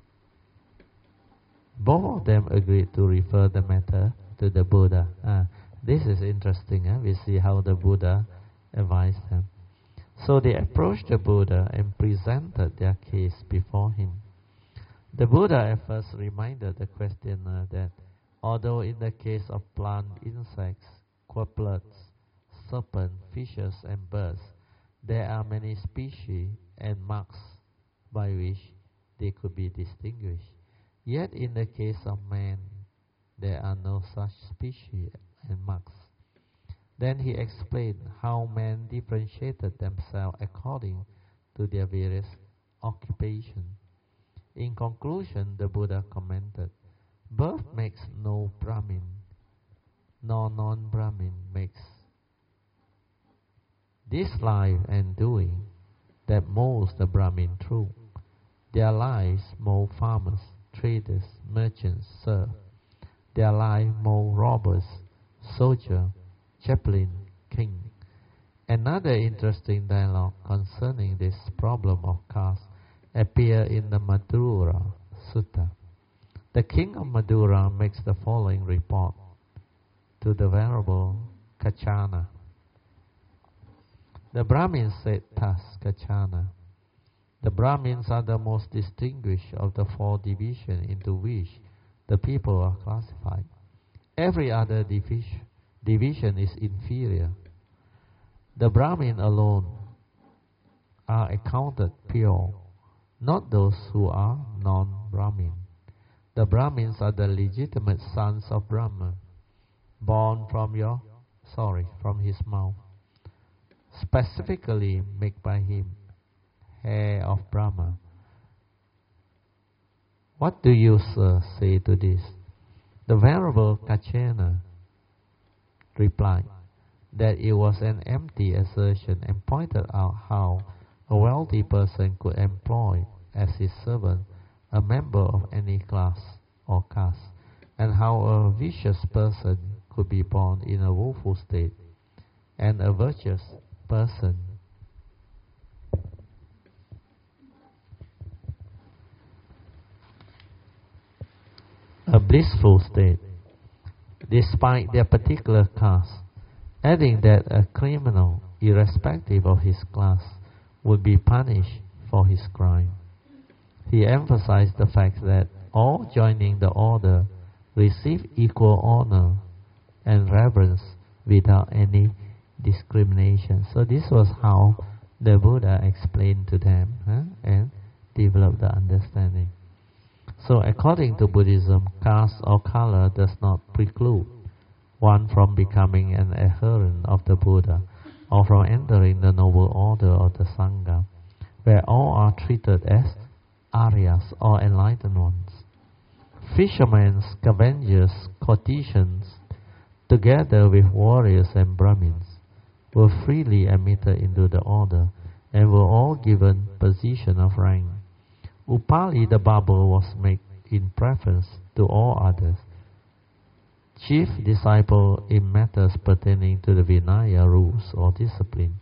both of them agreed to refer the matter to the Buddha. Ah, this is interesting. Eh? We see how the Buddha advised them. So they approached the Buddha and presented their case before him. The Buddha at first reminded the questioner that although in the case of plant, insects, quadrupeds, serpents, fishes and birds, there are many species and marks by which they could be distinguished, yet in the case of man, there are no such species and marks. Then he explained how men differentiated themselves according to their various occupations. In conclusion, the Buddha commented, birth makes no Brahmin, nor non-Brahmin makes. This life and doing that molds the Brahmin true. Their lives mold farmers, traders, merchants, serfs. Their life mold robbers, soldier, chaplain, king. Another interesting dialogue concerning this problem of caste appears in the Madura Sutta. The king of Madura makes the following report to the Venerable Kachana. The Brahmins said thus, Kachana, the Brahmins are the most distinguished of the four divisions into which the people are classified. Every other division, division is inferior. The Brahmin alone are accounted pure, not those who are non-Brahmin. The Brahmins are the legitimate sons of Brahma, born from your, sorry, from his mouth, specifically made by him, heir of Brahma. What do you, sir, say to this? The Venerable Kachena replied that it was an empty assertion and pointed out how a wealthy person could employ as his servant a member of any class or caste, and how a vicious person could be born in a woeful state, and a virtuous person a blissful state, despite their particular caste, adding that a criminal, irrespective of his class, would be punished for his crime. He emphasized the fact that all joining the order receive equal honor and reverence without any discrimination. So this was how the Buddha explained to them huh, and developed the understanding. So according to Buddhism, caste or color does not preclude one from becoming an adherent of the Buddha or from entering the noble order of the Sangha, where all are treated as Aryas or enlightened ones. Fishermen, scavengers, courtesans, together with warriors and Brahmins, were freely admitted into the order and were all given position of rank. Upali the barber was made in preference to all others, chief disciple in matters pertaining to the Vinaya rules or discipline.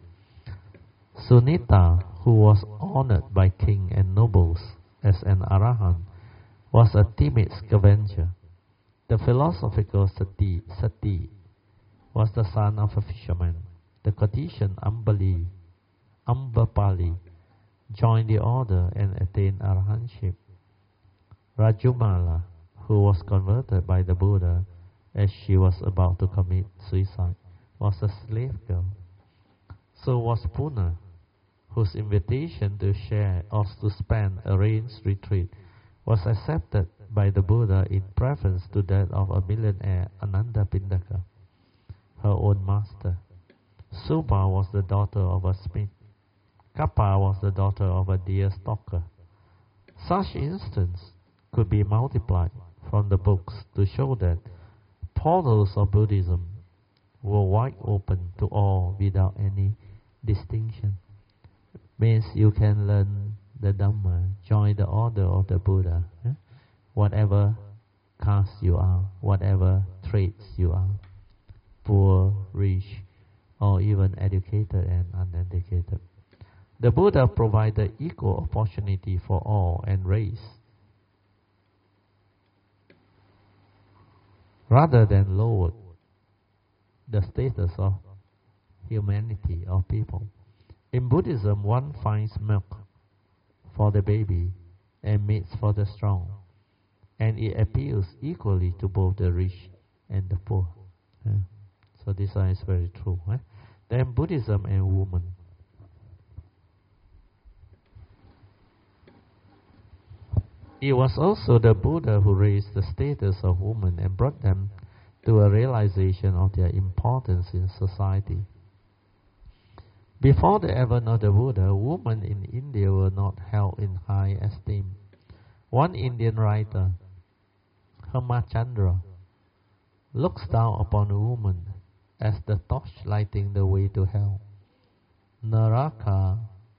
Sunita, who was honored by king and nobles as an arahant, was a timid scavenger. The philosophical Sati, Sati was the son of a fisherman. The courtesan Ambali, Ambapali, joined the order and attained arahantship. Rajumala, who was converted by the Buddha as she was about to commit suicide, was a slave girl. So was Puna, whose invitation to share or to spend a rains retreat was accepted by the Buddha in preference to that of a millionaire Ananda Pindaka, her own master. Suba was the daughter of a smith. Kappa was the daughter of a deer stalker. Such instances could be multiplied from the books to show that portals of Buddhism were wide open to all without any distinction. Means you can learn the Dhamma, join the order of the Buddha, eh? Whatever caste you are, whatever traits you are, poor, rich, or even educated and uneducated. The Buddha provided equal opportunity for all and race, rather than lowered the status of humanity or people. In Buddhism, one finds milk for the baby and meat for the strong, and it appeals equally to both the rich and the poor. Yeah. So this one is very true. Eh? Then Buddhism and women. It was also the Buddha who raised the status of women and brought them to a realization of their importance in society. Before the advent of the Buddha, women in India were not held in high esteem. One Indian writer, Hemachandra, looks down upon a woman as the torch lighting the way to hell. Naraka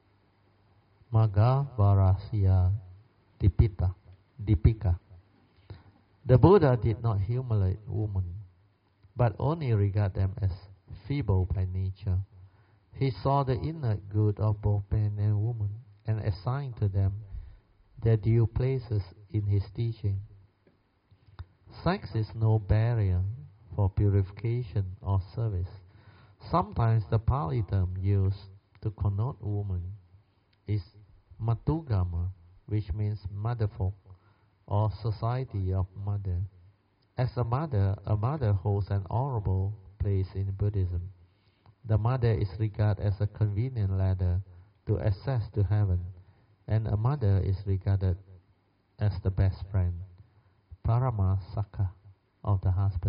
Magavarasya Dipita, Dipika. The Buddha did not humiliate women, but only regard them as feeble by nature. He saw the inner good of both men and women and assigned to them their due places in his teaching. Sex is no barrier for purification or service. Sometimes the Pali term used to connote woman is Matugama, which means motherfolk or society of mother. As a mother, a mother holds an honorable place in Buddhism. The mother is regarded as a convenient ladder to access to heaven, and a mother is regarded as the best friend, Parama Sakha, of the husband.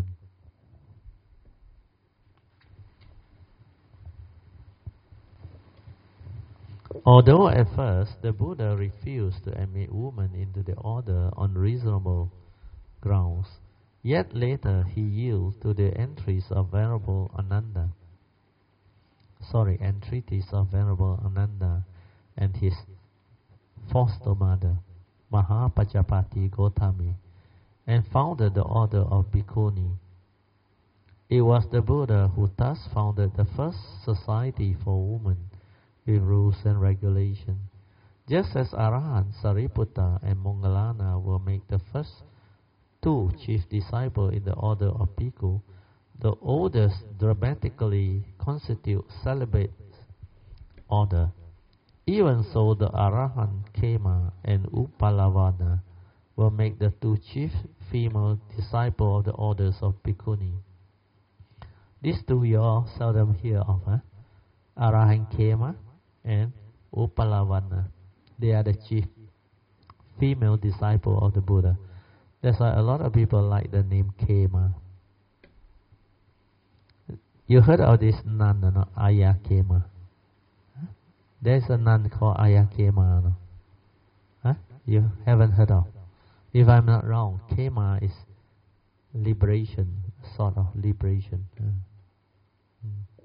Although at first the Buddha refused to admit women into the order on reasonable grounds, yet later he yielded to the entries of Venerable Ananda. Sorry, entreaties of Venerable Ananda and his foster mother, Mahapajapati Gotami, and founded the order of Bhikkhuni. It was the Buddha who thus founded the first society for women with rules and regulations. Just as Arahant, Sariputta, and Moggallana will make the first two chief disciples in the order of Bhikkhu, the oldest dramatically constitute celibate order. Even so, the Arahant Khema and Upalavana will make the two chief female disciples of the orders of Bhikkhuni. These two you all seldom hear of, huh? Arahant Khema and Upalavana. They are the chief female disciple of the Buddha. That's why a lot of people like the name Khema. You heard of this nun, no? Ayya Khema. Huh? There's a nun called Ayya Khema. No? Huh? You haven't heard of? If I'm not wrong, Khema is liberation, sort of liberation. Uh, mm.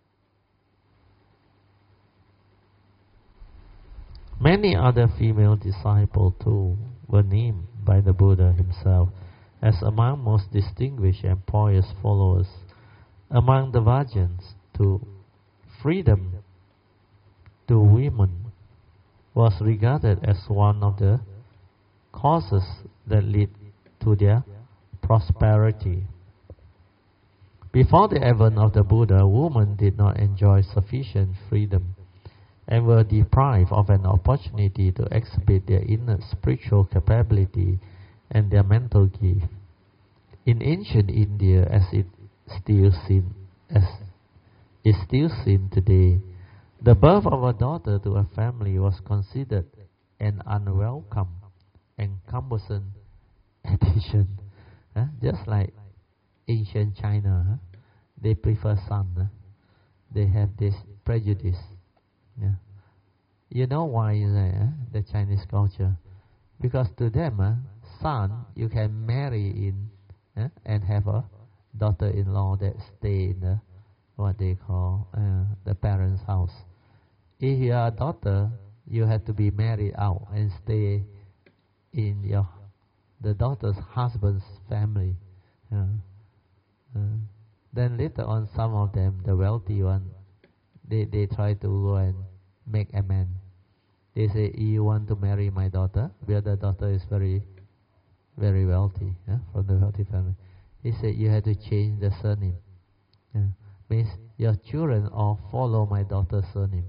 Many other female disciples too were named by the Buddha himself as among most distinguished and pious followers. Among the Vajrayans, to freedom to women was regarded as one of the causes that lead to their prosperity. Before the advent of the Buddha, women did not enjoy sufficient freedom and were deprived of an opportunity to exhibit their inner spiritual capability and their mental gift. In ancient India, as it still seen as is still seen today, the birth of a daughter to a family was considered an unwelcome and cumbersome addition. Huh? Just like ancient China, huh? They prefer son. Huh? They have this prejudice. Yeah. You know why is that, huh? The Chinese culture? Because to them, huh, son you can marry in huh? and have a daughter-in-law that stay in the what they call uh, the parents' house. If you are a daughter, you have to be married out and stay in your the daughter's husband's family. Uh, uh, then later on, some of them, the wealthy one, they they try to go and make amends. They say, "You want to marry my daughter?" Where the daughter is very, very wealthy, yeah, from the wealthy family. He said, "You have to change the surname. Yeah. Means your children all follow my daughter's surname.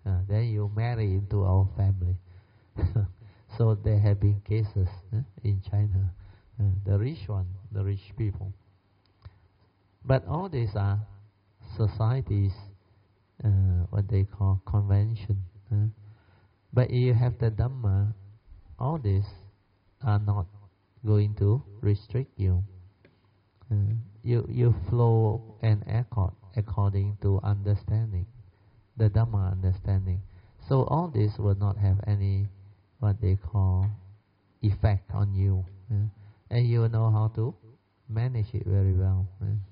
Uh, then you marry into our family. So there have been cases uh, in China, uh, the rich one, the rich people. But all these are societies, uh, what they call convention. Uh. But if you have the Dhamma, all these are not going to restrict you. Uh, you you flow and accord according to understanding, the Dhamma understanding. So all this will not have any what they call effect on you, uh, and you will know how to manage it very well.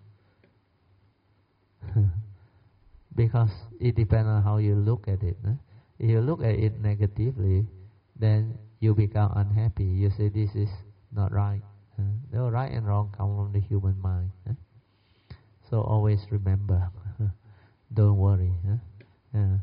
Uh. Because it depends on how you look at it. Uh. If you look at it negatively, then you become unhappy. You say this is not right. Uh, the right and wrong come from the human mind. Uh. So always remember, don't worry. Uh. Uh.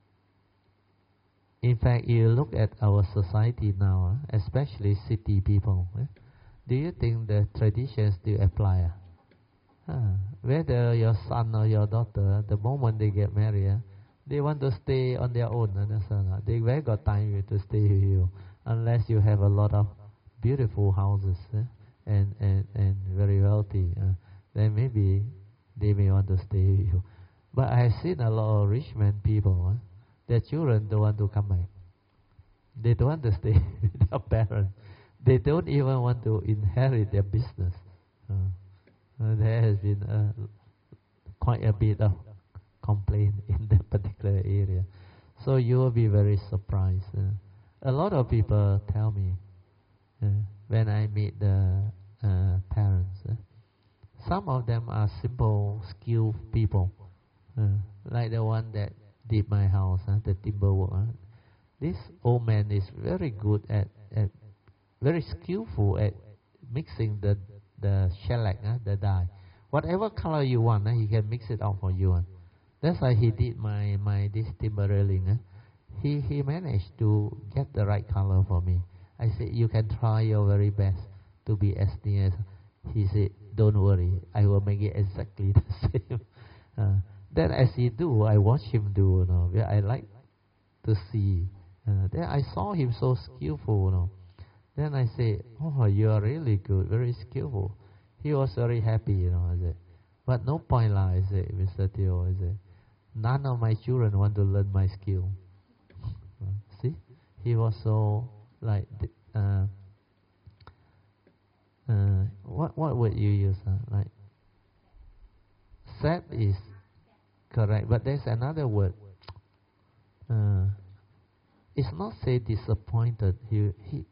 In fact, you look at our society now, uh, especially city people. Uh, do you think the traditions still apply? Uh? Uh, whether your son or your daughter, the moment they get married, uh, they want to stay on their own. Uh, they very got time to stay with you, unless you have a lot of beautiful houses uh, and, and, and very wealthy. Uh, then maybe they may want to stay with you. But I have seen a lot of rich man people. Uh, Their children don't want to come back. They don't want to stay with their parents. They don't even want to inherit their business. Uh, uh, there has been uh, quite a bit of complaint in that particular area. So you will be very surprised. Uh, a lot of people tell me uh, when I meet the uh, parents, uh, some of them are simple, skilled people, uh, like the one that did my house, uh, the timber work. Uh. This old man is very good at, at very skillful at mixing the the shellac, uh, the dye. Whatever color you want, uh, he can mix it out for you. Uh. That's why he did my, my this timber railing. Uh. He he managed to get the right color for me. I said, you can try your very best to be as near as. He said, don't worry, I will make it exactly the same. Uh, Then as he do, I watch him do, you know, I like to see. Uh, then I saw him so skillful, you know. Then I say, oh, you are really good, very skillful. He was very happy, you know, I said. But no point lah, I said, Mister Teo, I said. None of my children want to learn my skill. Uh, see? He was so, like, uh, uh, what, what would you use? Uh? Like, sad is correct, but there's another word. Uh, it's not say disappointed. He, he,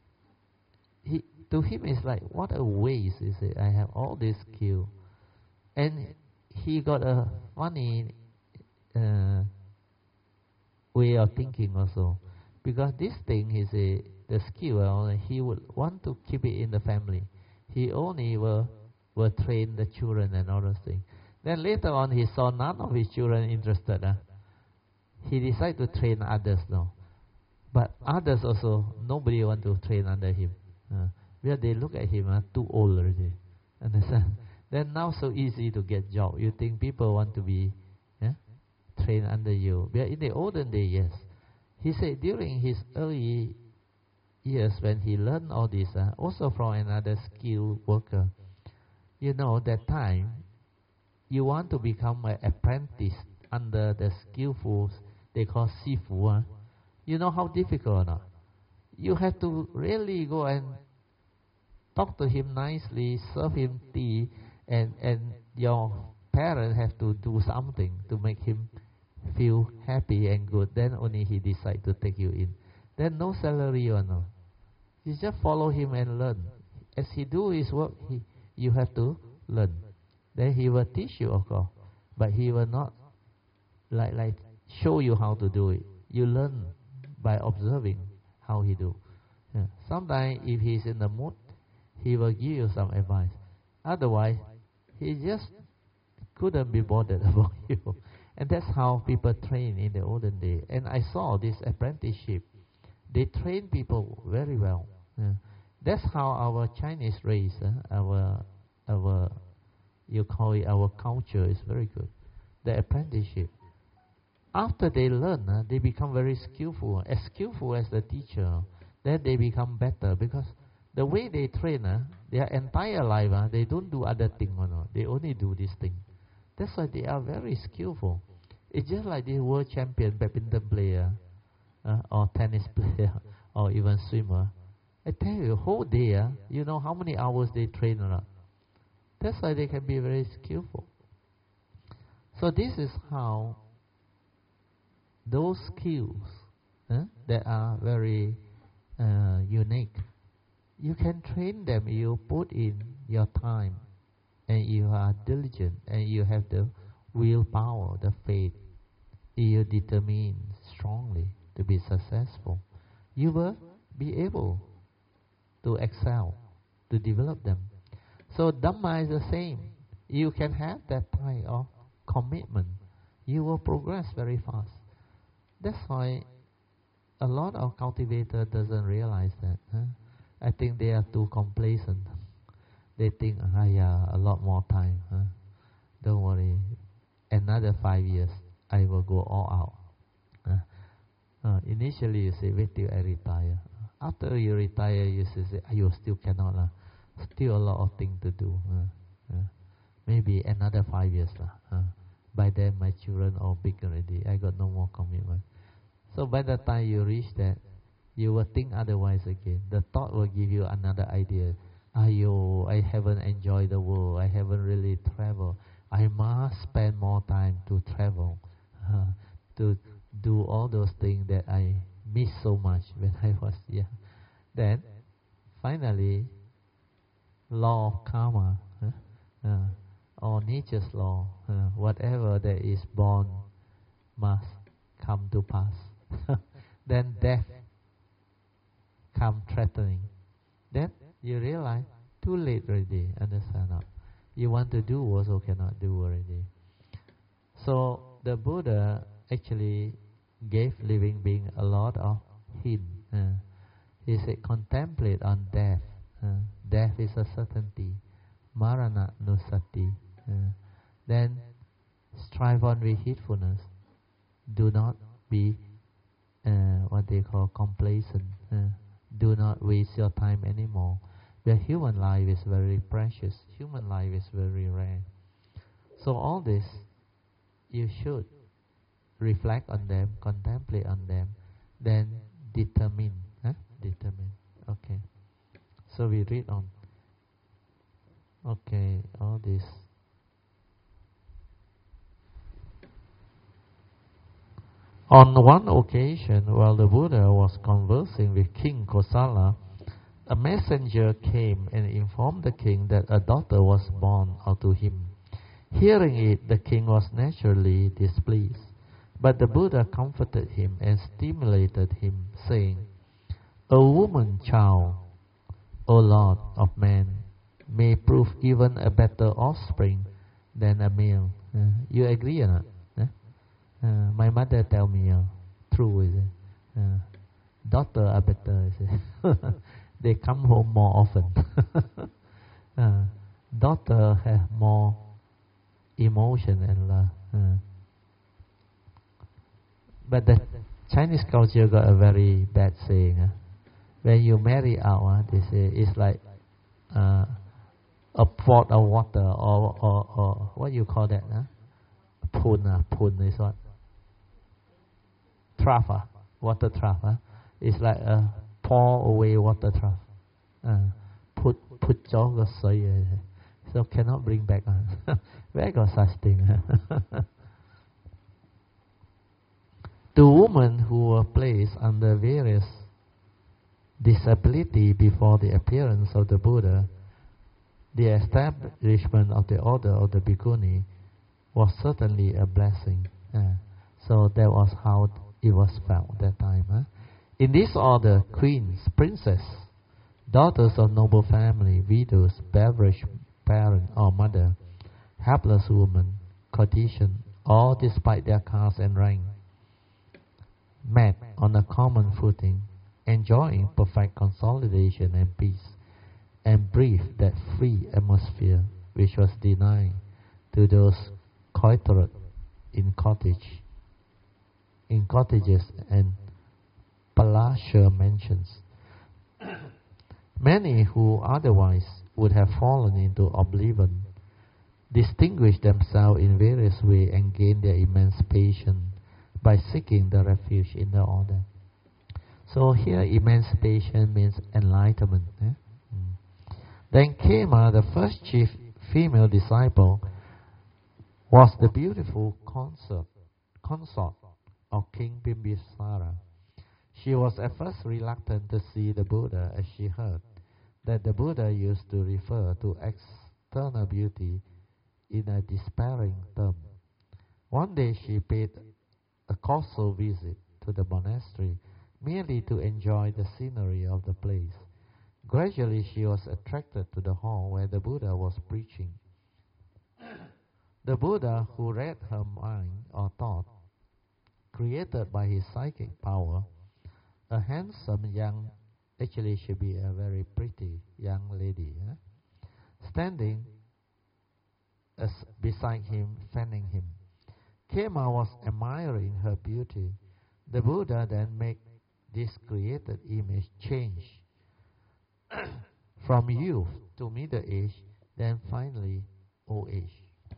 he. To him, it's like, what a waste! Is it? I have all this skill, and he got a funny uh, way of thinking also, because this thing is a the skill. Uh, he would want to keep it in the family. He only will will train the children and all those things. Then later on, he saw none of his children interested. Uh. He decided to train others now. But others also, nobody want to train under him. Uh, because they look at him, uh, too old already. Understand? Then now so easy to get job. You think people want to be yeah, trained under you. But in the olden days, yes. He said during his early years when he learned all this, uh, also from another skilled worker, you know, that time, you want to become an apprentice under the skillful, they call sifu. Uh. You know how difficult or not? You have to really go and talk to him nicely, serve him tea, and, and your parents have to do something to make him feel happy and good. Then only he decide to take you in. Then no salary or no. You just follow him and learn. As he do his work, he, you have to learn. Then he will teach you, of course, but he will not like like show you how to do it. You learn by observing how he do. Yeah. Sometimes if he's in the mood, he will give you some advice. Otherwise, he just couldn't be bothered about you. And that's how people train in the olden days. And I saw this apprenticeship. They train people very well. Yeah. That's how our Chinese race, uh, our our you call it our culture is very good. The apprenticeship. after they learn, uh, they become very skillful, as skillful as the teacher. Then they become better because the way they train, uh, their entire life, uh, they don't do other thing, you know. They only do this thing. That's why they are very skillful. It's just like the world champion badminton player, uh, or tennis player, or even swimmer. I tell you, whole day, uh, you know how many hours they train or not. That's why they can be very skillful. So this is how those skills uh, that are very uh, unique, you can train them. You put in your time, and you are diligent, and you have the willpower, the faith. You determine strongly to be successful. You will be able to excel, to develop them. So Dhamma is the same. You can have that type of commitment. You will progress very fast. That's why a lot of cultivators doesn't realize that. Huh? I think they are too complacent. They think, ah, yeah, a lot more time. Huh? Don't worry. Another five years, I will go all out. Huh? Uh, initially, you say, wait till I retire. After you retire, you say, ah, you still cannot. Uh, still a lot of things to do. Uh, uh, maybe another five years. Uh, by then, my children are big already. I got no more commitment. So by the time you reach that, you will think otherwise again. The thought will give you another idea. Ayo, I haven't enjoyed the world. I haven't really traveled. I must spend more time to travel, uh, to do all those things that I missed so much when I was young. Then, finally, law of karma, uh, uh, or nature's law, uh, whatever that is born must come to pass. Then death come threatening. Then you realize, too late already, understand not? You want to do also cannot do already. So the Buddha actually gave living being a lot of hint. Uh, he said, contemplate on death. Uh, death is a certainty. Marana nusati. Uh, then strive on with heedfulness. Do not be uh, what they call complacent. Uh, do not waste your time anymore. The human life is very precious. Human life is very rare. So all this, you should reflect on them, contemplate on them, then determine. Huh? Determine. Okay. So we read on. Okay, all this. On one occasion, while the Buddha was conversing with King Kosala, a messenger came and informed the king that a daughter was born unto him. Hearing it, the king was naturally displeased. But the Buddha comforted him and stimulated him, saying, a woman child, O Lord of man, may prove even a better offspring than a male. Uh, you agree or not? Uh, uh, my mother tell me, uh, true, is it? Uh, daughter are better, is it? They come home more often. uh, daughter have more emotion and love. Uh, but the Chinese culture got a very bad saying. Uh, when you marry out, uh, they say it's like uh, a pot of water, or, or, or what you call that? Uh? Pun, uh, pun is what? Trough, uh, water trough. Uh? It's like a pour away water trough. Uh, put put cho個水 so cannot bring back. Uh. Where got such thing? Uh? The women who were placed under various disability before the appearance of the Buddha, the establishment of the order of the Bhikkhuni was certainly a blessing. Uh, so that was how it was felt that time. Uh. In this order, queens, princess, daughters of noble family, widows, beverage parent or mother, helpless woman, condition, all despite their caste and rank, met on a common footing, enjoying perfect consolidation and peace, and breathed that free atmosphere which was denied to those coiterate in cottage in cottages and palatial mansions. Many who otherwise would have fallen into oblivion distinguished themselves in various ways and gained their emancipation by seeking the refuge in the order. So here emancipation means enlightenment. Eh? Mm. Then Khema, the first chief female disciple, was the beautiful consort, consort of King Bimbisara. She was at first reluctant to see the Buddha, as she heard that the Buddha used to refer to external beauty in a despairing term. One day she paid a casual visit to the monastery merely to enjoy the scenery of the place. Gradually she was attracted to the hall where the Buddha was preaching. The Buddha, who read her mind or thought, created by his psychic power, a handsome young, actually should be a very pretty young lady, eh? standing as beside him, fanning him. Khema was admiring her beauty. The Buddha then made this created image change from youth to middle age, then finally old age,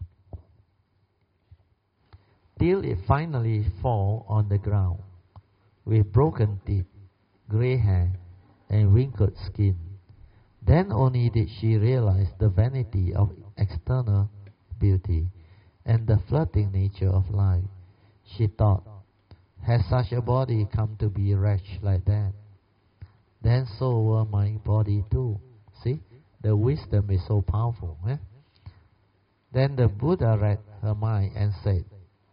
till it finally fall on the ground with broken teeth, grey hair, and wrinkled skin. Then only did she realize the vanity of external beauty and the flirting nature of life. She thought, has such a body come to be wretched like that? Then so were my body too. See, the wisdom is so powerful. Eh? Then the Buddha read her mind and said,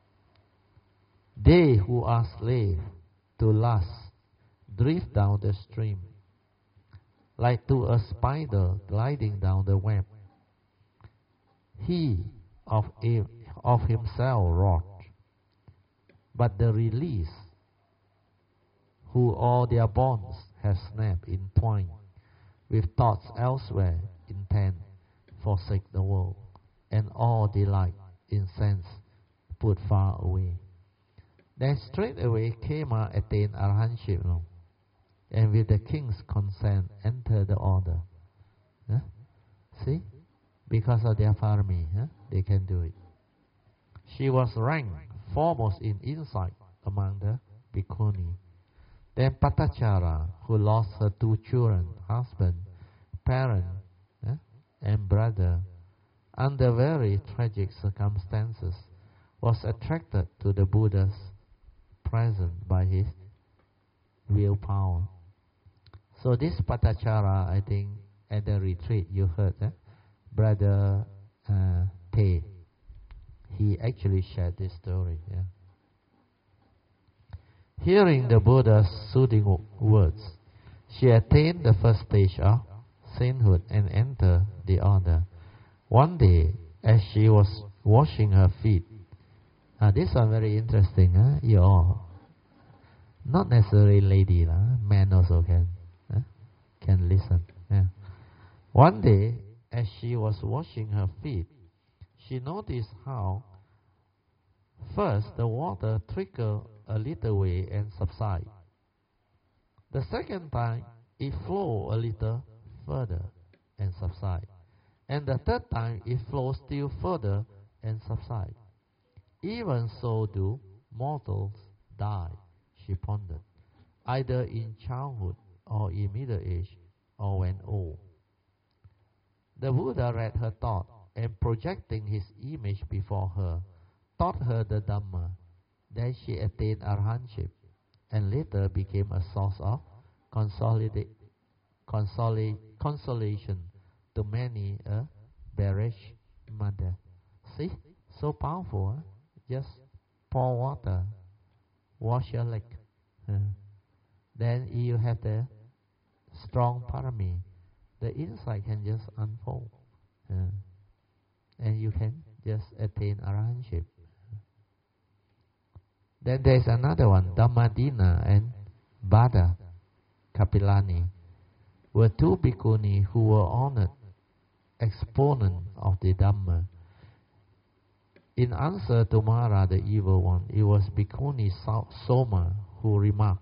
they who are slaves to lust drift down the stream, like to a spider gliding down the web. He of, of himself wrought, but the release, who all their bonds have snapped in twine, with thoughts elsewhere intent, forsake the world, and all delight in sense put far away. Then straightway Khema attained arahantship, no? And with the king's consent entered the order. Huh? See? Because of their parami, huh? They can do it. She was ranked foremost in insight among the bhikkhuni. Then Patachara, who lost her two children, husband, parent, huh? and brother, under very tragic circumstances, was attracted to the Buddha's presence by his willpower. So this Patachara, I think, at the retreat you heard, eh? Brother uh, Te, he actually shared this story. Yeah. Hearing the Buddha's soothing words, she attained the first stage of sainthood and entered the order. One day, as she was washing her feet, uh, this one very interesting, huh? You all, not necessarily lady, lah, man also can, huh? can listen. Yeah. One day, as she was washing her feet, she noticed how first the water trickled a little way and subside. The second time, it flowed a little further and subside. And the third time, it flows still further and subside. Even so do mortals die, she pondered, either in childhood or in middle age or when old. The Buddha read her thought and projecting his image before her, taught her the Dhamma. Then she attained arahantship and later became a source of consolidate, consoli, consolation to many a bearish mother. See, so powerful. Huh? Just pour water, wash your leg. Uh, then you have the strong parami. The insight can just unfold. Uh, and you can just attain arahantship. Then there is another one, Dhammadina and Bada Kapilani were two bhikkhuni who were honored exponents of the Dhamma. In answer to Mara, the evil one, it was Bhikkhuni Soma who remarked,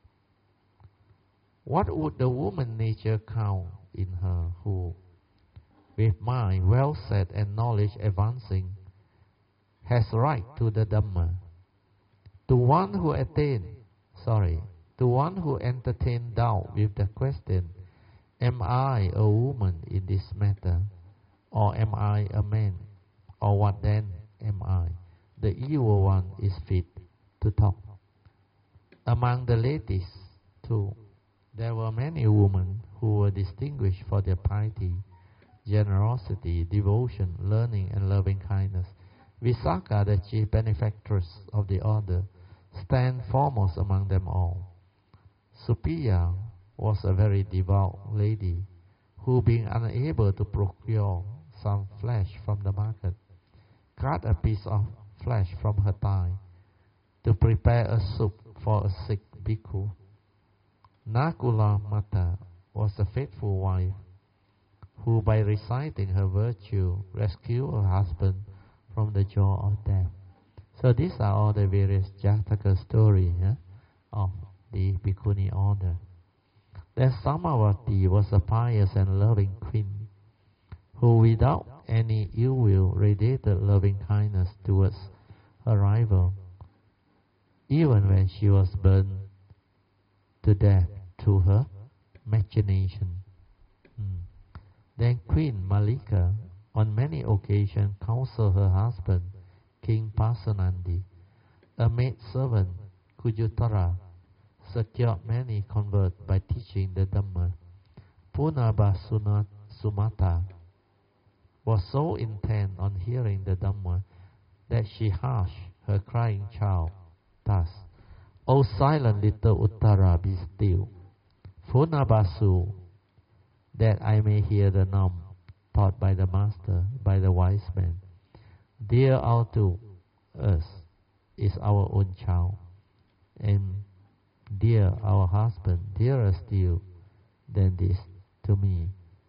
"What would the woman nature count in her who, with mind well set and knowledge advancing, has right to the Dhamma? To one who attained, sorry, to one who entertained doubt with the question, am I a woman in this matter, or am I a man, or what then am I? The evil one is fit to talk." Among the ladies, too, there were many women who were distinguished for their piety, generosity, devotion, learning, and loving kindness. Visakha, the chief benefactress of the order, stands foremost among them all. Supiya was a very devout lady who, being unable to procure some flesh from the market, cut a piece of flesh from her thigh to prepare a soup for a sick bhikkhu. Nakula Mata was a faithful wife who, by reciting her virtue, rescued her husband from the jaw of death. So these are all the various Jataka stories yeah, of the Bhikkhuni order. Then Samavati was a pious and loving queen who, without any ill will, radiated loving kindness towards her rival, even when she was burned to death through her machination. Hmm. Then Queen Malika, on many occasions, counseled her husband, King Pasanandi. A maid servant, Kujutara, secured many converts by teaching the Dhamma. Punabha Sumata was so intent on hearing the Dhamma that she hushed her crying child thus, "O silent little Uttara, be still. Punabhasu, that I may hear the Nam taught by the Master, by the wise man. Dear unto us is our own child, and dear our husband, dearer still than this to me.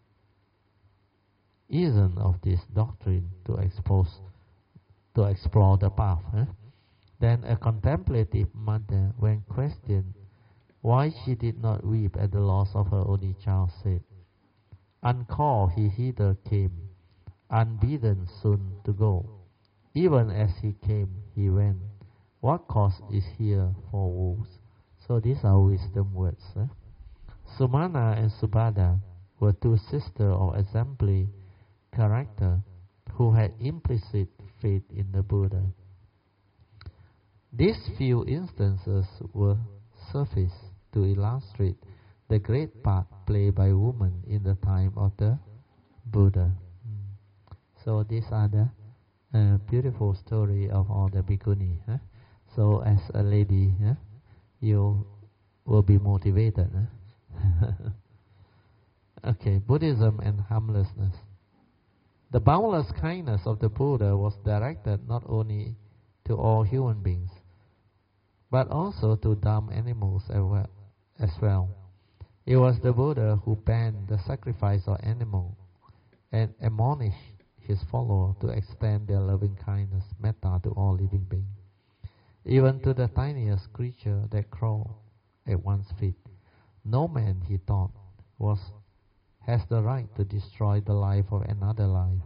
Isn't of this doctrine to expose, to explore the path." Eh? Then a contemplative mother, when questioned why she did not weep at the loss of her only child, said, "Uncalled he hither came, unbidden soon to go. Even as he came, he went. What cause is here for woes?" So these are wisdom words. Eh? Sumana and Subhada were two sisters of exemplary character who had implicit faith in the Buddha. These few instances were suffice to illustrate the great part played by women in the time of the Buddha. Mm. So these are the uh, beautiful story of all the bhikkhuni. Huh? So as a lady, huh, you will be motivated. Huh? Okay, Buddhism and harmlessness. The boundless kindness of the Buddha was directed not only to all human beings, but also to dumb animals as well. As well. It was the Buddha who banned the sacrifice of animals and admonished his followers to extend their loving kindness, metta, to all living beings, even to the tiniest creature that crawled at one's feet. No man, he thought, was has the right to destroy the life of another life,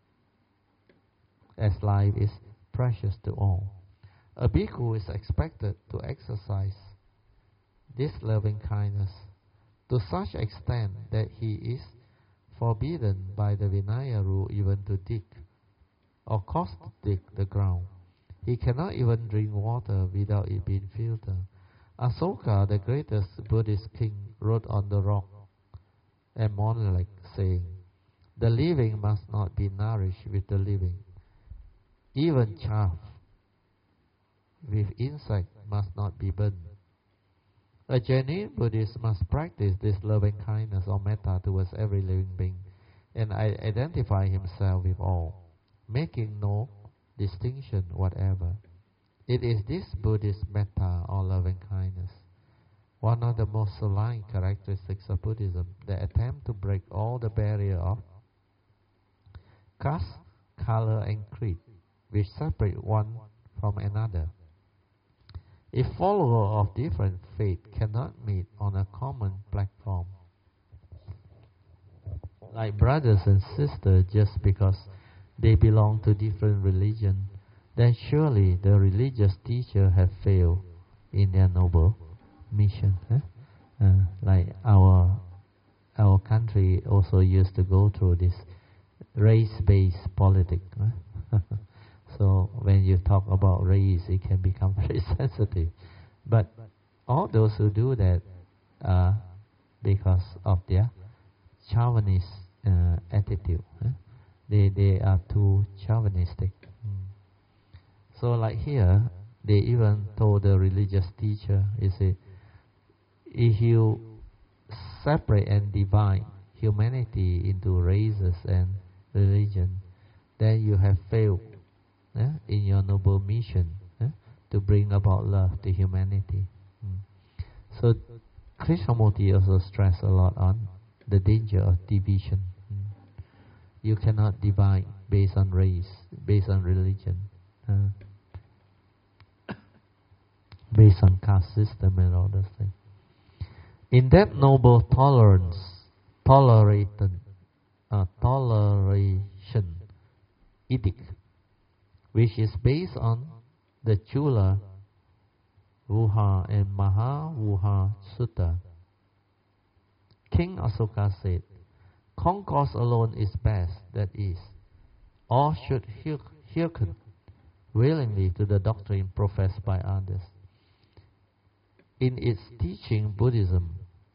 as life is precious to all. A bhikkhu is expected to exercise this loving kindness to such extent that he is forbidden by the Vinaya rule even to dig or cause to dig the ground. He cannot even drink water without it being filtered. Asoka, the greatest Buddhist king, wrote on the rock and monolith, saying, "The living must not be nourished with the living. Even chaff with insect must not be burned." A genuine Buddhist must practice this loving kindness or metta towards every living being and identify himself with all, making no distinction whatever. It is this Buddhist metta or loving kindness, one of the most sublime characteristics of Buddhism, that attempt to break all the barrier of caste, color, and creed, which separate one from another. If followers of different faith cannot meet on a common platform, like brothers and sisters, just because they belong to different religion, then surely the religious teacher have failed in their noble mission. Eh? Uh, like our our country also used to go through this race-based politics. Eh? So when you talk about race, it can become very sensitive. But all those who do that uh, because of their chauvinist uh, attitude. Eh? They they are too chauvinistic. Mm. So like here, they even told the religious teacher, you see, if you separate and divide humanity into races and religion, then you have failed eh, in your noble mission eh, to bring about love to humanity. Mm. So Krishnamurti also stressed a lot on the danger of division. Mm. You cannot divide based on race, based on religion, uh, based on caste system and all those things. In that noble tolerance, tolerated, uh, toleration ethic, which is based on the Chula Vuha and Maha Vuha Sutta, King Asoka said, "Concourse alone is best, that is, all should hearken willingly to the doctrine professed by others." In its teaching, Buddhism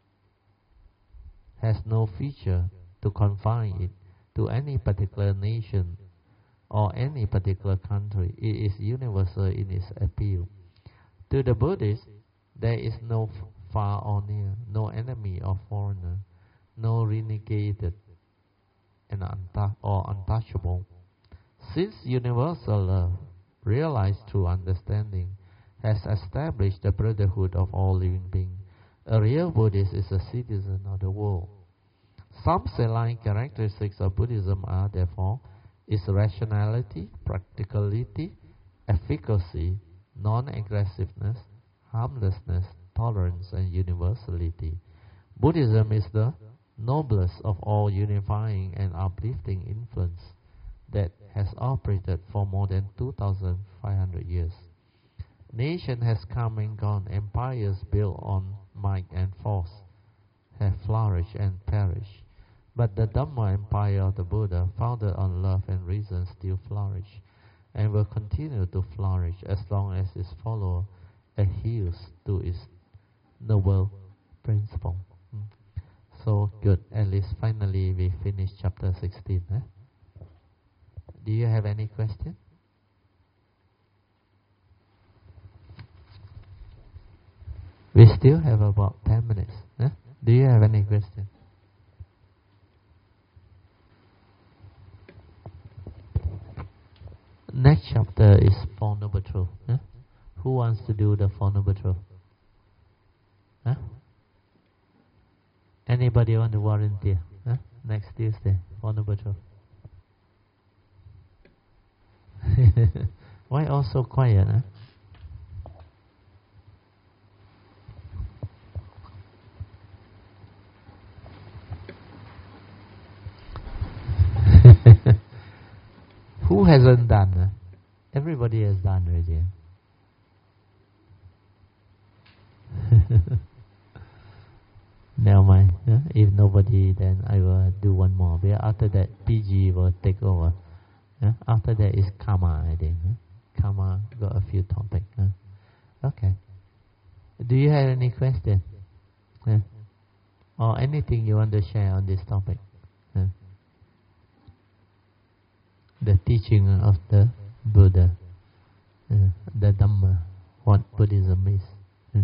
has no feature to confine it to any particular nation or any particular country. It is universal in its appeal. To the Buddhist, there is no f- far or near, no enemy or foreigner, no renegated and untou- or untouchable. Since universal love, realized through understanding, has established the brotherhood of all living beings, a real Buddhist is a citizen of the world. Some salient characteristics of Buddhism are, therefore, its rationality, practicality, efficacy, non-aggressiveness, harmlessness, tolerance, and universality. Buddhism is the noblest of all unifying and uplifting influence that has operated for more than two thousand five hundred years. Nation has come and gone, empires built on might and force have flourished and perished. But the Dhamma empire of the Buddha, founded on love and reason, still flourish and will continue to flourish as long as its follower adheres to its noble principle. Mm. So good. At least finally we finished chapter sixteen. Eh? Do you have any question? We still have about ten minutes. Eh? Do you have any question? Next chapter is Four Noble Truths. Eh? Who wants to do the Four Noble Truths? Huh? Anybody want to volunteer? Huh? Next Tuesday, Four Noble Truths. Why all so quiet? Huh? Who hasn't done? Huh? Everybody has done already. Never mind. Huh? If nobody, then I will do one more. But after that, P G will take over. Huh? After that is Karma, I think. Huh? Karma got a few topics. Huh? Okay. Do you have any question? Huh? Or anything you want to share on this topic? Huh? The teaching of the Buddha, uh, the Dhamma, what Buddhism is. Uh.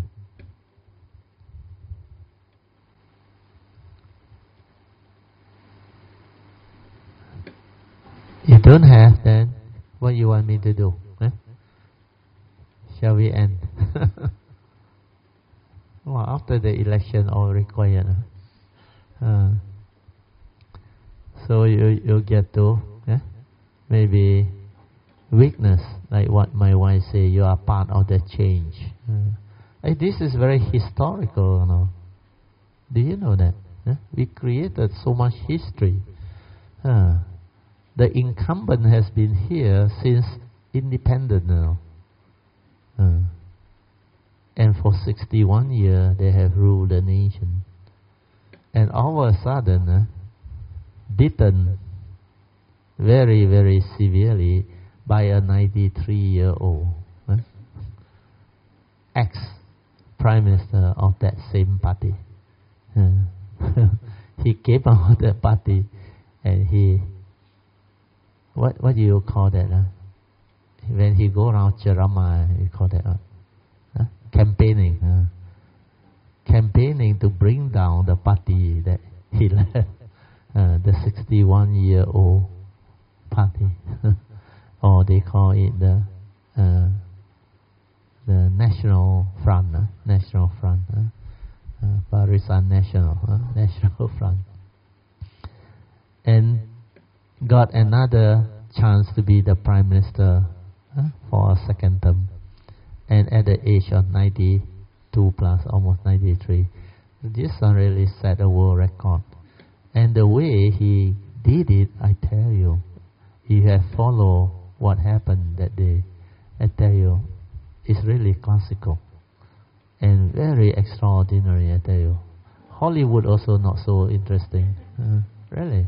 You don't have, then what you want me to do? Eh? Shall we end? Well, after the election, all required. Uh, so you you get to. Eh? Maybe weakness, like what my wife say, you are part of the change. Uh, hey, this is very historical, you know. Do you know that? Uh, we created so much history. Uh, the incumbent has been here since independence now. Uh, and for sixty-one years they have ruled the nation. And all of a sudden, uh, beaten very, very severely by a ninety-three-year-old uh, ex-prime minister of that same party. Uh, he came out of the party and he, what what do you call that? Uh? When he go around Jarama, you call that uh, uh, campaigning. Uh, campaigning to bring down the party that he left, uh, the sixty-one-year-old party, or they call it the uh, the National Front, uh, National Front, uh, uh, Barisan National, uh, National Front, and got another chance to be the Prime Minister uh, for a second term, and at the age of ninety-two plus, almost ninety-three, this one really set a world record. And the way he did it, I tell you, you have followed what happened that day, I tell you, it's really classical and very extraordinary, I tell you. Hollywood also not so interesting, uh, really.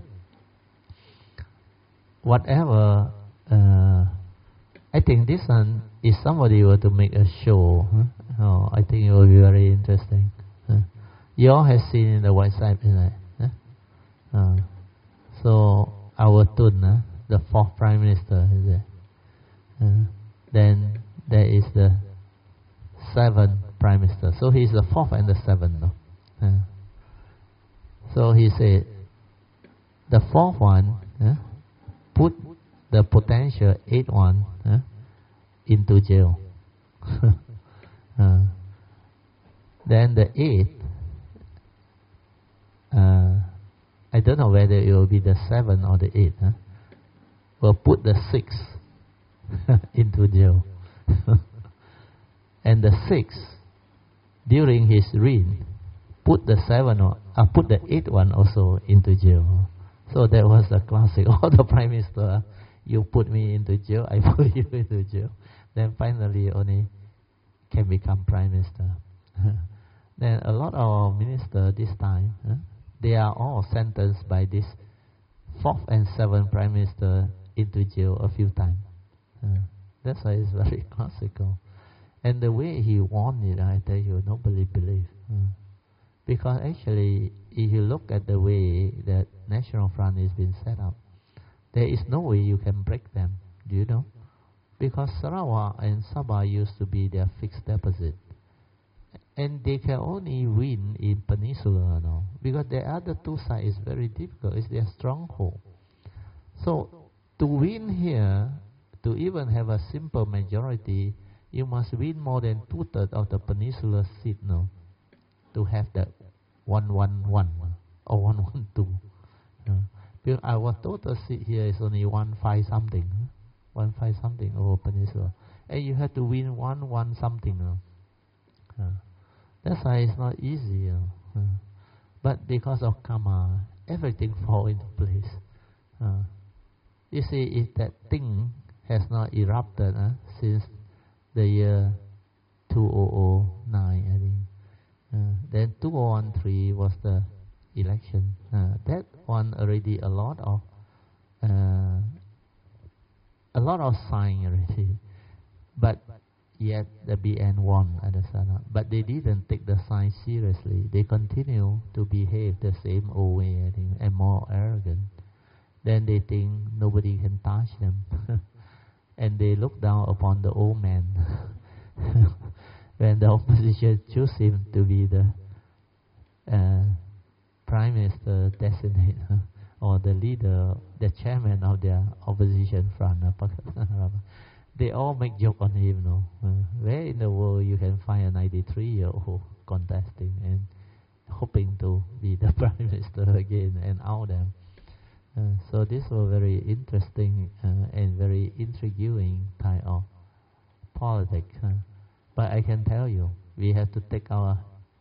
Whatever, uh, I think this one, if somebody were to make a show, huh, oh, I think it will be very interesting. Uh, you all have seen in the White Side, isn't it? Uh, uh, so, our Tun, uh, the fourth Prime Minister, is it? Uh, then there is the seventh Prime Minister. So he's the fourth and the seventh. No? Uh, so he said, the fourth one uh, put the potential eighth one uh, into jail. uh, then the eighth, uh, I don't know whether it will be the seventh or the eighth, huh? Will put the sixth into jail. And the sixth, during his reign, put the seven or uh, put the eighth one also into jail. So that was the classic. All the Prime Minister, you put me into jail, I put you into jail. Then finally only can become Prime Minister. Then a lot of ministers this time, huh, they are all sentenced by this fourth and seventh Prime Minister into jail a few times. Uh, that's why it's very classical. And the way he won it, I tell you, nobody believes. Uh, because actually, if you look at the way that National Front is being set up, there is no way you can break them. Do you know? Because Sarawak and Sabah used to be their fixed deposit. And they can only win in Peninsula now. Because the other two sides is very difficult. It's their stronghold. So, to win here, to even have a simple majority, you must win more than two-thirds of the Peninsula seat now to have that one one one or one one two. Uh, because our total seat here is only one five something, huh? one five something over Peninsula, and you have to win one one something. Uh. Uh, that's why it's not easy. You know? uh. But because of karma, everything fall into place. Uh, you see, if that thing has not erupted uh, since the year two thousand nine, I think. Uh, then two thousand thirteen was the election. Uh, that one already a lot of uh, a lot of sign already, but yet the B N won at the Senate. But they didn't take the sign seriously. They continue to behave the same old way, I think, and more arrogant. Then they think nobody can touch them, and they look down upon the old man. When the opposition choose him to be the uh, Prime Minister designate or the leader, the chairman of their opposition front, they all make joke on him. No, uh, where in the world you can find a ninety-three-year-old contesting and hoping to be the Prime Minister again and out them? Uh, so this was very interesting uh, and very intriguing type of politics. Uh. But I can tell you, we have to take our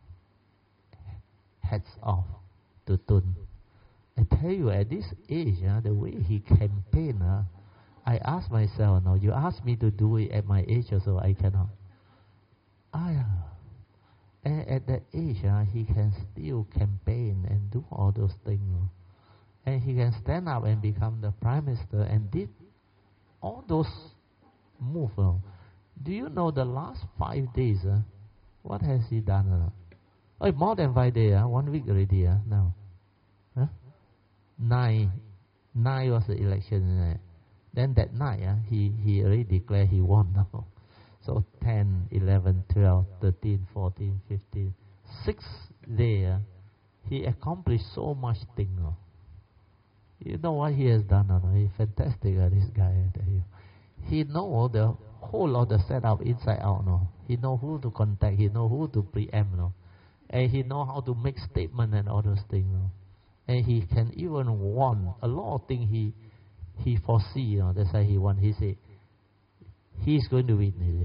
heads off to Tun. I tell you, at this age, uh, the way he campaigned, uh, I ask myself, no, you ask me to do it at my age also, I cannot. I, uh, at, at that age, uh, he can still campaign and do all those things. Uh, and he can stand up and become the prime minister and did all those moves. Uh. Do you know the last five days, uh, what has he done? Uh? Oh, more than five days, uh, one week already uh, now. Huh? Nine, nine was the election. Uh, then that night, uh, he, he already declared he won now. So ten, eleven, twelve, thirteen, fourteen, fifteen, six days, uh, he accomplished so much thing. Uh. You know what he has done? Uh, he's fantastic, uh, this guy. I tell you. He know the whole of the setup inside out. No? He know who to contact. He know who to preempt. No? And he know how to make statement and all those things. No? And he can even warn a lot of things he he foresee. You know? That's why he won. He said he's going to win. Is it?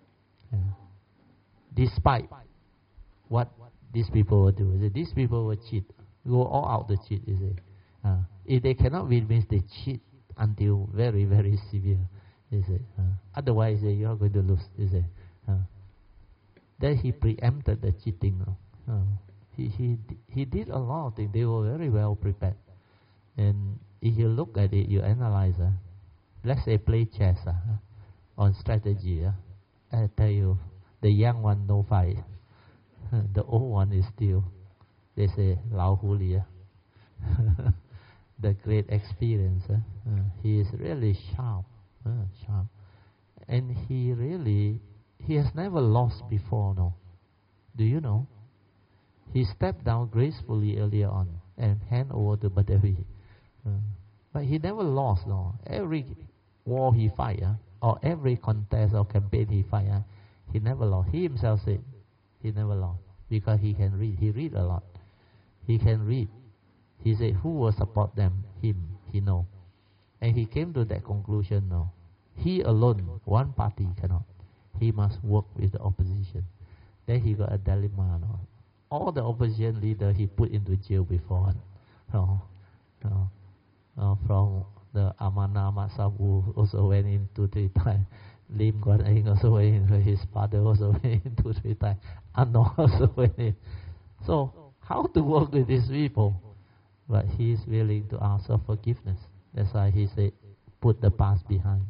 Yeah. Despite what these people will do. Is it? These people will cheat. Go all out to cheat. Is it? Uh, if they cannot win, means they cheat until very, very severe. Is it? Uh, otherwise, uh, you are going to lose. Is it? Uh, then he preempted the cheating. Uh, he he he did a lot of things. They were very well prepared. And if you look at it, you analyze. Uh, let's say play chess uh, on strategy. Uh, I tell you, the young one no fight. The old one is still. They say Lao Hu Li. Uh, the great experience. Uh, uh, he is really sharp. Uh, sharp. And he really, he has never lost before, no. Do you know? He stepped down gracefully earlier on and hand over to Badawi. Uh, but he never lost, no. Every war he fight, uh, or every contest or campaign he fight, uh, he never lost. He himself said he never lost because he can read. He read a lot. He can read. He said, who will support them? Him. He know. And he came to that conclusion, no. He alone, one party cannot. He must work with the opposition. Then he got a dilemma, no. All the opposition leader he put into jail before. No. No. No. From the Amana Matsabu also went in two, three times. Lim Guan Eng also went in. His father also went in two, three times. Ano also went in. So, how to work with these people? But he is willing to ask for forgiveness. That's why he said, put the past behind.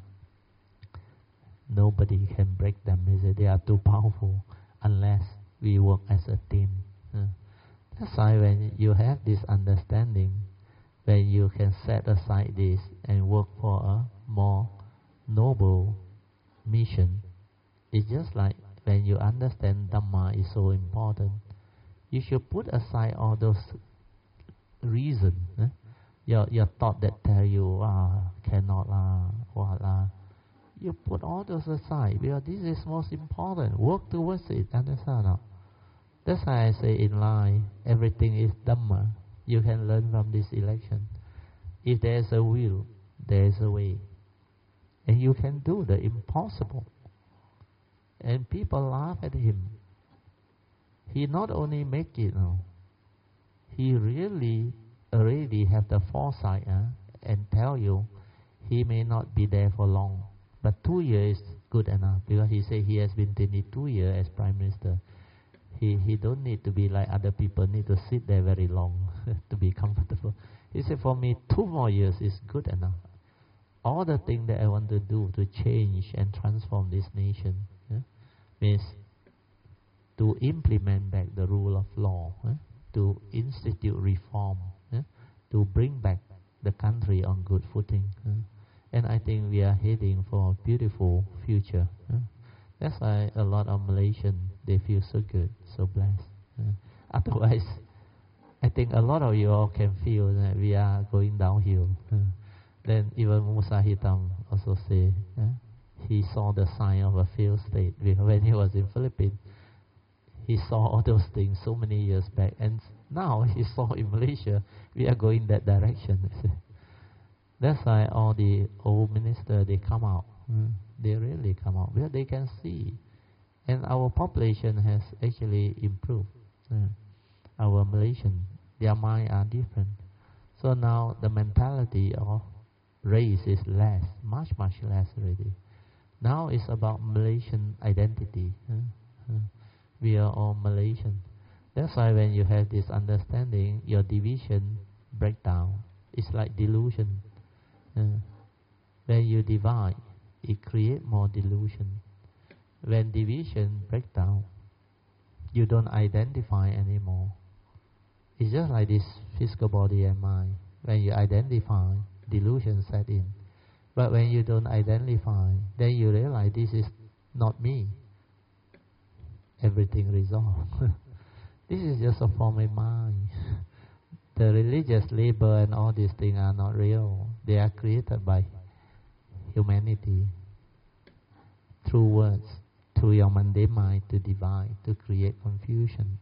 Nobody can break them. He said, they are too powerful unless we work as a team. Uh, that's why when you have this understanding, when you can set aside this and work for a more noble mission, it's just like when you understand Dhamma is so important, you should put aside all those reasons. Eh? Your, your thought that tell you, ah, cannot lah, what lah. You put all those aside because this is most important. Work towards it. Understand? No? That's why I say in life, everything is Dhamma. You can learn from this election. If there is a will, there is a way. And you can do the impossible. And people laugh at him. He not only make it, no, he really already have the foresight uh, and tell you he may not be there for long. But two years is good enough because he said he has been twenty-two years as Prime Minister. He he don't need to be like other people, need to sit there very long to be comfortable. He said, for me, two more years is good enough. All the things that I want to do to change and transform this nation yeah, means to implement back the rule of law, eh? To institute reform, eh? To bring back the country on good footing. Eh? And I think we are heading for a beautiful future. Eh? That's why a lot of Malaysians, they feel so good, so blessed. Eh? Otherwise, I think a lot of you all can feel that we are going downhill. Eh? Then even Musa Hitam also say, eh? He saw the sign of a failed state when he was in Philippines. He saw all those things so many years back, and now he saw in Malaysia we are going that direction. That's why all the old ministers, they come out. Mm. They really come out because they can see. And our population has actually improved. Mm. Our Malaysian, their mind are different. So now the mentality of race is less, much, much less already. Now it's about Malaysian identity. Mm. Mm. We are all Malaysian. That's why when you have this understanding, your division break down. It's like delusion. Uh, when you divide, it creates more delusion. When division break down, you don't identify anymore. It's just like this physical body and mind. When you identify, delusion set in. But when you don't identify, then you realize this is not me. Everything resolved. This is just a form of mind. The religious labor and all these things are not real. They are created by humanity through words, through your mundane mind to divide, to create confusion.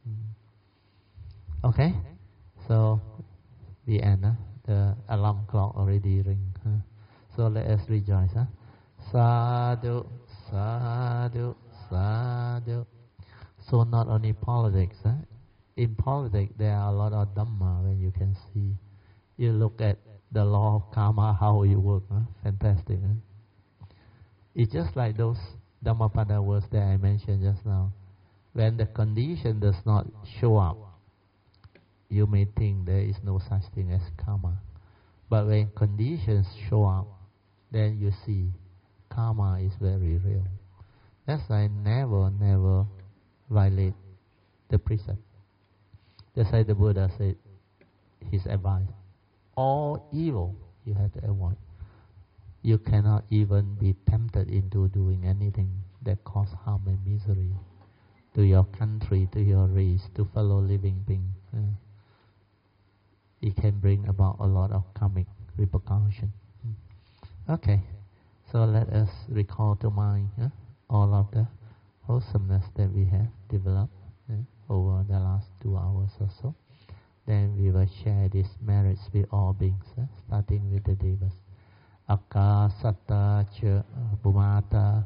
Mm. Okay? So, the end. Huh? The alarm clock already ring. Huh? So let us rejoice. Huh? Sadhu, sadhu, sadhu. So not only politics. Huh? In politics, there are a lot of Dhamma when you can see. You look at the law of karma, how it works. Huh? Fantastic. Huh? It's just like those Dhammapada words that I mentioned just now. When the condition does not show up, you may think there is no such thing as karma. But when conditions show up, then you see karma is very real. That's why never, never violate the precept. That's why the Buddha said his advice. All evil you have to avoid. You cannot even be tempted into doing anything that causes harm and misery to your country, to your race, to fellow living beings. Uh, it can bring about a lot of karmic repercussion. Okay, so let us recall to mind uh, all of the wholesomeness that we have developed uh, over the last two hours or so. Then we will share these merits with all beings, uh, starting with the devas. Akasata cha bhumata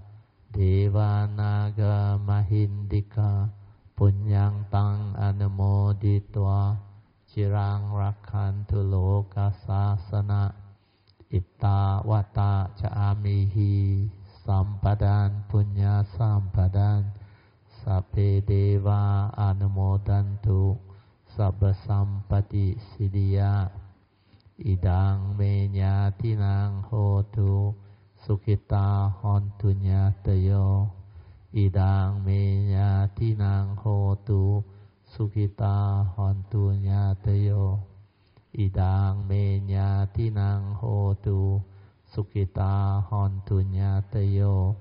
devanaga mahindika punyang tang anumoditva chirang rakhantu loka sasana itta vata cha amihi sampadan punya sampadan sape deva anumodantu sabba sampati siddhya idang me nyatinang hotu sukita hontu nyatayo idang me nyatinang hotu sukita hontu nyatayo idang me nyatinang hotu sukita hontu nyatayo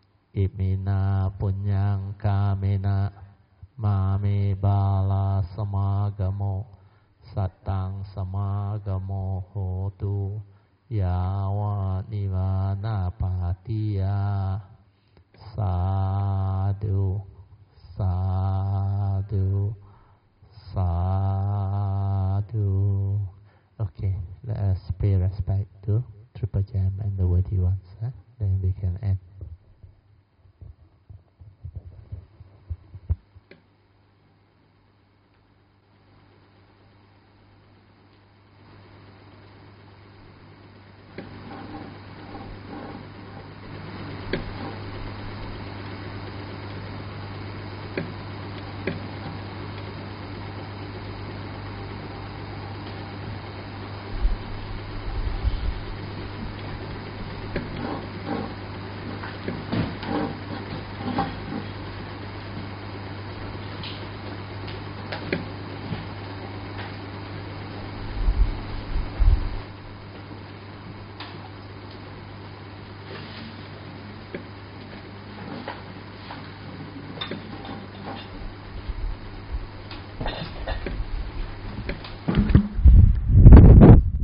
imina punyang kamena mame bala samagamo Satang samagamo hotu yawa nivana patiya sadhu sadhu sadhu. Okay, let us pay respect to Triple Gem and the worthy ones. Huh? Then we can end.